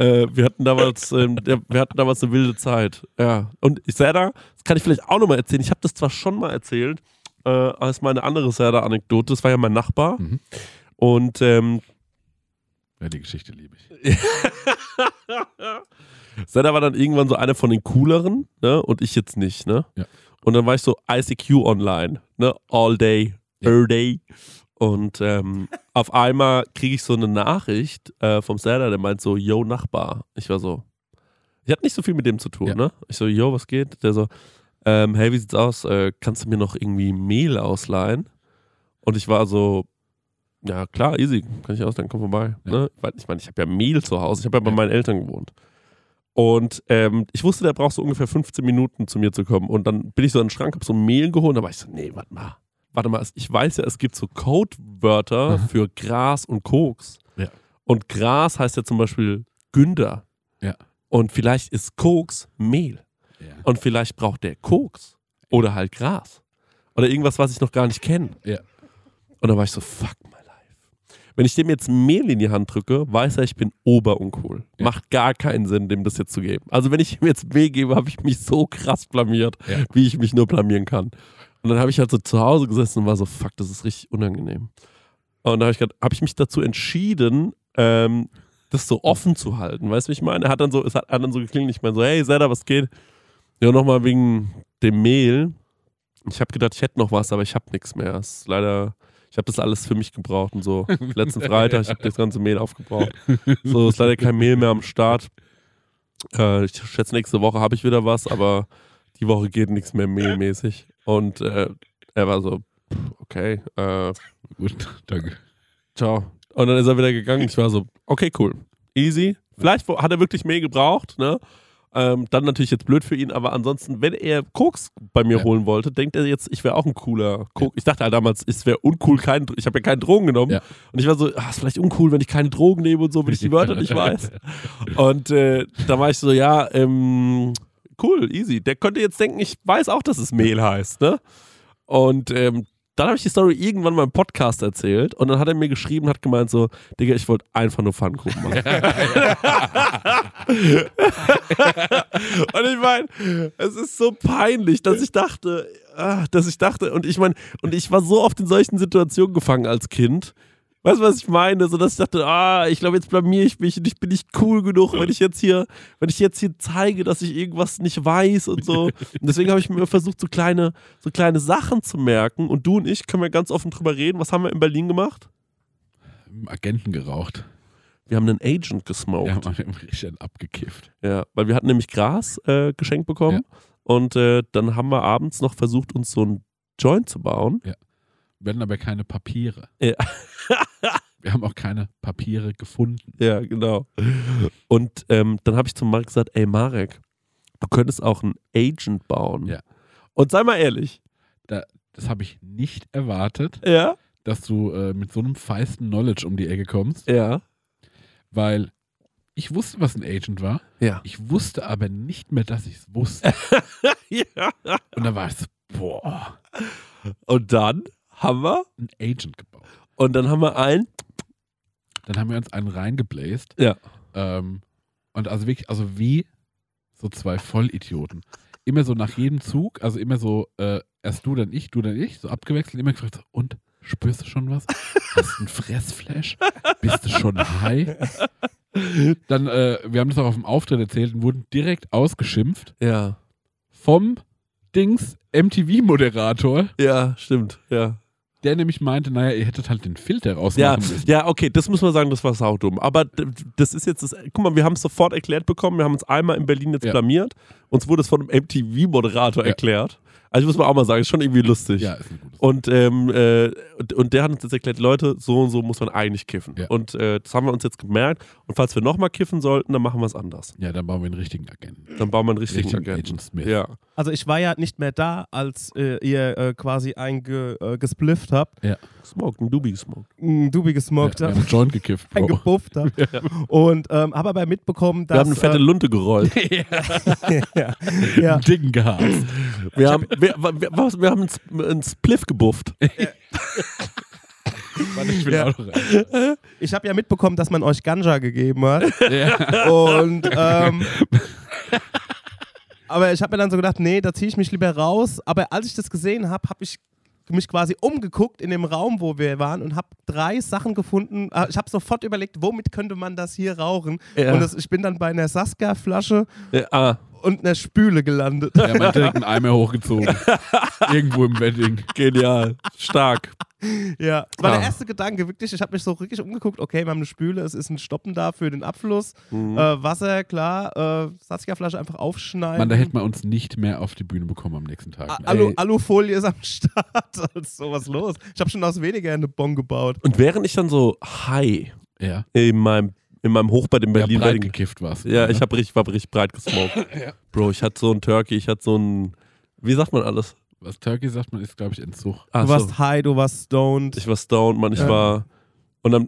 wilde Zeit. Ja. Und Serda, das kann ich vielleicht auch nochmal erzählen. Ich habe das zwar schon mal erzählt, als meine andere Serda-Anekdote. Das war ja mein Nachbar. Und ja, die Geschichte liebe ich. Serda war dann irgendwann so einer von den cooleren, ne? Und ich jetzt nicht, ne? Ja. Und dann war ich so ICQ online, ne? All day, every day. Und auf einmal kriege ich so eine Nachricht vom Serda, der meint so, yo, Nachbar. Ich war so, ich hatte nicht so viel mit dem zu tun, ne? Ich so, yo, was geht? Der so, hey, wie sieht's aus? Kannst du mir noch irgendwie Mehl ausleihen? Und ich war so, ja klar, easy, kann ich ausleihen, komm vorbei. Ja. Ne? Ich meine, ich habe ja Mehl zu Hause, ich habe ja bei meinen Eltern gewohnt. Und ich wusste, der braucht so ungefähr 15 Minuten zu mir zu kommen. Und dann bin ich so in den Schrank, habe so Mehl geholt und da war ich so, nee, warte mal, ich weiß ja, es gibt so Codewörter für Gras und Koks. Ja. Und Gras heißt ja zum Beispiel Günder. Ja. Und vielleicht ist Koks Mehl. Ja. Und vielleicht braucht der Koks. Oder halt Gras. Oder irgendwas, was ich noch gar nicht kenne. Ja. Und dann war ich so, fuck my life. Wenn ich dem jetzt Mehl in die Hand drücke, weiß er, ich bin oberuncool. Ja. Macht gar keinen Sinn, dem das jetzt zu geben. Also wenn ich ihm jetzt Mehl gebe, habe ich mich so krass blamiert, wie ich mich nur blamieren kann. Und dann habe ich halt so zu Hause gesessen und war so, fuck, das ist richtig unangenehm. Und dann habe ich mich dazu entschieden, das so offen zu halten. Weißt du, wie ich meine? Es hat dann so geklingelt. Ich meine so, hey, Zelda, was geht? Ja, nochmal wegen dem Mehl. Ich habe gedacht, ich hätte noch was, aber ich habe nichts mehr. Ich habe das alles für mich gebraucht und so. Letzten Freitag, ich habe das ganze Mehl aufgebraucht. So, ist leider kein Mehl mehr am Start. Ich schätze, nächste Woche habe ich wieder was, aber die Woche geht nichts mehr mehlmäßig. Und er war so, okay, gut, danke. Ciao. Und dann ist er wieder gegangen. Ich war so, okay, cool, easy. Vielleicht hat er wirklich Mehl gebraucht, ne? Dann natürlich jetzt blöd für ihn, aber ansonsten, wenn er Koks bei mir holen wollte, denkt er jetzt, ich wäre auch ein cooler Koks. Ich dachte halt damals, es wäre uncool, ich habe ja keine Drogen genommen. Ja. Und ich war so, ist vielleicht uncool, wenn ich keine Drogen nehme und so, wenn ich die Wörter nicht weiß. Und da war ich so, ja, cool, easy. Der könnte jetzt denken, ich weiß auch, dass es Mehl heißt, ne? Und dann habe ich die Story irgendwann mal im Podcast erzählt und dann hat er mir geschrieben, hat gemeint so, Digga, ich wollte einfach nur Pfannkuchen machen. Und ich meine, es ist so peinlich, dass ich dachte, und ich meine, und ich war so oft in solchen Situationen gefangen als Kind. Weißt du, was ich meine? So, dass ich dachte, ich glaube, jetzt blamier ich mich und ich bin nicht cool genug, wenn ich jetzt hier zeige, dass ich irgendwas nicht weiß und so. Und deswegen habe ich mir versucht, so kleine Sachen zu merken. Und du und ich können wir ganz offen drüber reden. Was haben wir in Berlin gemacht? Agenten geraucht. Wir haben einen Agent gesmoked. Ja, wir haben richtig abgekifft. Ja, weil wir hatten nämlich Gras geschenkt bekommen. Ja. Und dann haben wir abends noch versucht, uns so einen Joint zu bauen. Ja. Wir hatten aber keine Papiere. Ja. Wir haben auch keine Papiere gefunden. Ja, genau. Und dann habe ich zu Marek gesagt, ey Marek, du könntest auch einen Agent bauen. Ja. Und sei mal ehrlich. Das habe ich nicht erwartet, ja? Dass du mit so einem feisten Knowledge um die Ecke kommst. Ja. Weil ich wusste, was ein Agent war. Ja. Ich wusste aber nicht mehr, dass ich es wusste. Ja. Und da war es so, boah. Und dann haben wir einen Agent gebaut. Und dann haben wir Dann haben wir uns einen reingebläst. Ja. Und also wirklich, also wie so zwei Vollidioten. Immer so nach jedem Zug, also immer so, erst du, dann ich, so abgewechselt, immer gefragt, so, und, spürst du schon was? Hast du einen Fressflash? Bist du schon high? Dann, wir haben das auch auf dem Auftritt erzählt und wurden direkt ausgeschimpft. Ja. Vom MTV-Moderator. Ja, stimmt, ja. Der nämlich meinte, naja, ihr hättet halt den Filter rausmachen müssen. Ja, okay, das muss man sagen, das war saudumm. Aber das ist jetzt guck mal, wir haben es sofort erklärt bekommen, wir haben uns einmal in Berlin jetzt blamiert. Uns wurde es von einem MTV-Moderator erklärt. Also muss man auch mal sagen, ist schon irgendwie lustig. Ja, ist ein gutes. Und der hat uns jetzt erklärt, Leute, so und so muss man eigentlich kiffen. Ja. Und das haben wir uns jetzt gemerkt. Und falls wir nochmal kiffen sollten, dann machen wir es anders. Ja, dann bauen wir einen richtigen Agenten. Dann bauen wir einen richtigen Agenten. Agent Smith. Ja. Also ich war ja nicht mehr da, als ihr quasi gesplifft habt. Ja. Smoked, ein Dubi gesmoked. Ein Dubi gesmoked habt. Wir haben einen Joint gekifft, Bro. Eingebufft habt. Ja. Und habe aber mitbekommen, dass... Wir haben eine fette Lunte gerollt. ja. Einen dicken geharzt. Wir haben einen Spliff gebufft. Ich habe ja mitbekommen, dass man euch Ganja gegeben hat. Ja. Und aber ich habe mir dann so gedacht, nee, da ziehe ich mich lieber raus. Aber als ich das gesehen habe, habe ich mich quasi umgeguckt in dem Raum, wo wir waren und habe 3 Sachen gefunden. Ich habe sofort überlegt, womit könnte man das hier rauchen? Ja. Und ich bin dann bei einer Saskia-Flasche und einer Spüle gelandet. Ja, man hat direkt einen Eimer hochgezogen. Irgendwo im Wedding. Genial. Stark. Ja, das war der erste Gedanke, wirklich. Ich habe mich so wirklich umgeguckt. Okay, wir haben eine Spüle, es ist ein Stoppen da für den Abfluss. Wasser, klar. Saskia-Flasche einfach aufschneiden. Man, da hätte man uns nicht mehr auf die Bühne bekommen am nächsten Tag. Alufolie ist am Start. Ist sowas los. Ich habe schon aus weniger eine Bon gebaut. Und während ich dann so high in meinem Hochbett in Berlin breit gekifft warst. Ja, ich war richtig breit gesmoked. Ja. Bro, ich hatte so einen Turkey, ich hatte so einen, wie sagt man alles? Was Turkey sagt man, ist, glaube ich, Entzug. Du warst high, du warst stoned. Ich war stoned, Mann, ich war und dann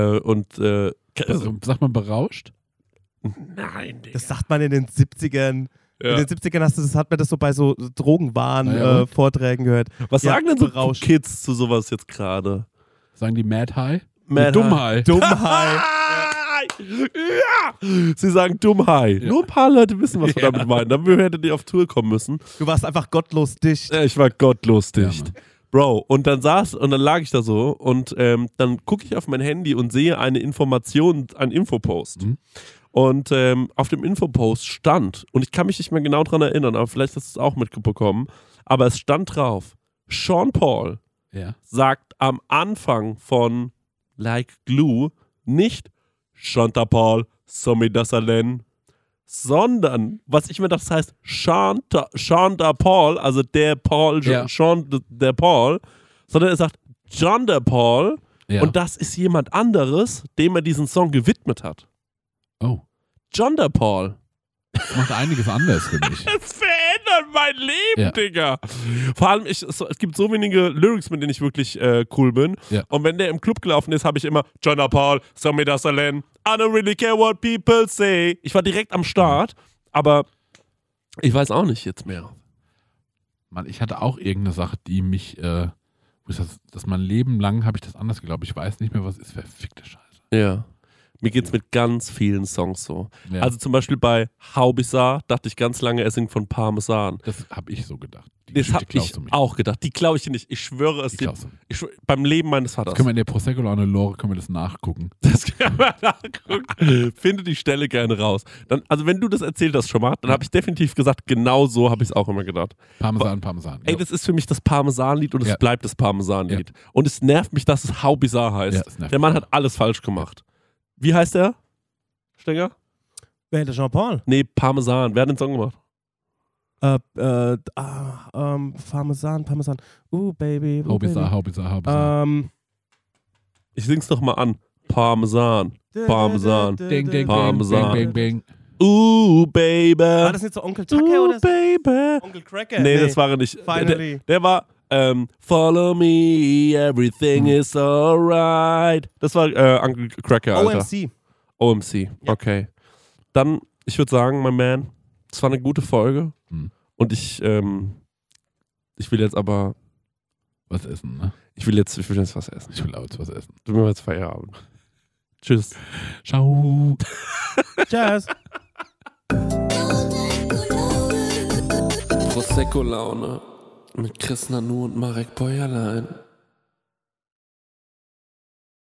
sagt man berauscht? Nein, Digga. Das sagt man in den 70ern. Ja. In den 70ern hat man das so bei so Drogenwahn-Vorträgen gehört. Was sagen denn so Kids zu sowas jetzt gerade? Sagen die Mad High? Dumm High. Dumm High. Ja! Sie sagen dumm High. Ja. Nur ein paar Leute wissen, was wir damit meinen. Dann hättet ihr auf Tour kommen müssen. Du warst einfach gottlos dicht. Ich war gottlos dicht. Ja, Bro, und dann lag ich da so und dann gucke ich auf mein Handy und sehe eine Information, einen Infopost. Mhm. Und auf dem Infopost stand, und ich kann mich nicht mehr genau dran erinnern, aber vielleicht hast du es auch mitbekommen, aber es stand drauf, Sean Paul sagt am Anfang von Like Glue nicht Chanta Paul, Somi Dasalen, sondern, was ich mir dachte, das heißt Chanta Paul, also der Paul, Sean der Paul, sondern er sagt John der Paul und das ist jemand anderes, dem er diesen Song gewidmet hat. Oh. John der Paul. Das macht einiges anders für mich. Es verändert mein Leben, Ja. Digga. Vor allem, es gibt so wenige Lyrics, mit denen ich wirklich cool bin. Ja. Und wenn der im Club gelaufen ist, habe ich immer John Paul, sag mir das allein. I don't really care what people say. Ich war direkt am Start, aber ich weiß auch nicht jetzt mehr. Mann, ich hatte auch irgendeine Sache, die mich, wo ich das mein Leben lang habe ich das anders geglaubt. Ich weiß nicht mehr, was ist. Verfickte Scheiße. Ja. Mir geht's mit ganz vielen Songs so. Ja. Also zum Beispiel bei Haubisar dachte ich ganz lange, er singt von Parmesan. Das habe ich so gedacht. Die Das Geschichte habe klaust ich du mir. auch gedacht. Die klaue ich dir nicht. Ich schwöre es Die dir. klaust du mir. Beim Leben meines Vaters. Das können wir in der Prosecco-Laune Lore können wir das nachgucken. Das kann man nachgucken. Finde die Stelle gerne raus. Dann, also wenn du das erzählt hast schon mal, dann habe ich definitiv gesagt, genau so habe ich es auch immer gedacht. Parmesan. Ey, Ja. das ist für mich das Parmesanlied und es Ja. bleibt das Parmesanlied. Und es nervt mich, dass es Haubisar heißt. Ja, es nervt Der Mann mich hat alles falsch gemacht. Wie heißt der? Stenger? Wer der Jean-Paul? Nee, Parmesan. Wer hat den Song gemacht? Parmesan. Baby. Haubisar. Ich sing's doch mal an. Parmesan. Parmesan. Ding, Parmesan. bing, bing. Baby. War das nicht so Onkel Tucker oder so? Baby. Onkel Cracker? Nee, das war er nicht. Finally. Der war Follow me, everything is alright. Das war Uncle Cracker, Alter. OMC. OMC, Ja. okay. Dann, ich würde sagen, my man, es war eine gute Folge. Hm. Und ich will jetzt aber, Was essen, ne? ich will jetzt was essen. Ich will auch jetzt was essen. Du mir jetzt Feierabend. Tschüss. Ciao. Tschüss. Prosecco-Laune mit Chris Nanu und Marek Bäuerlein.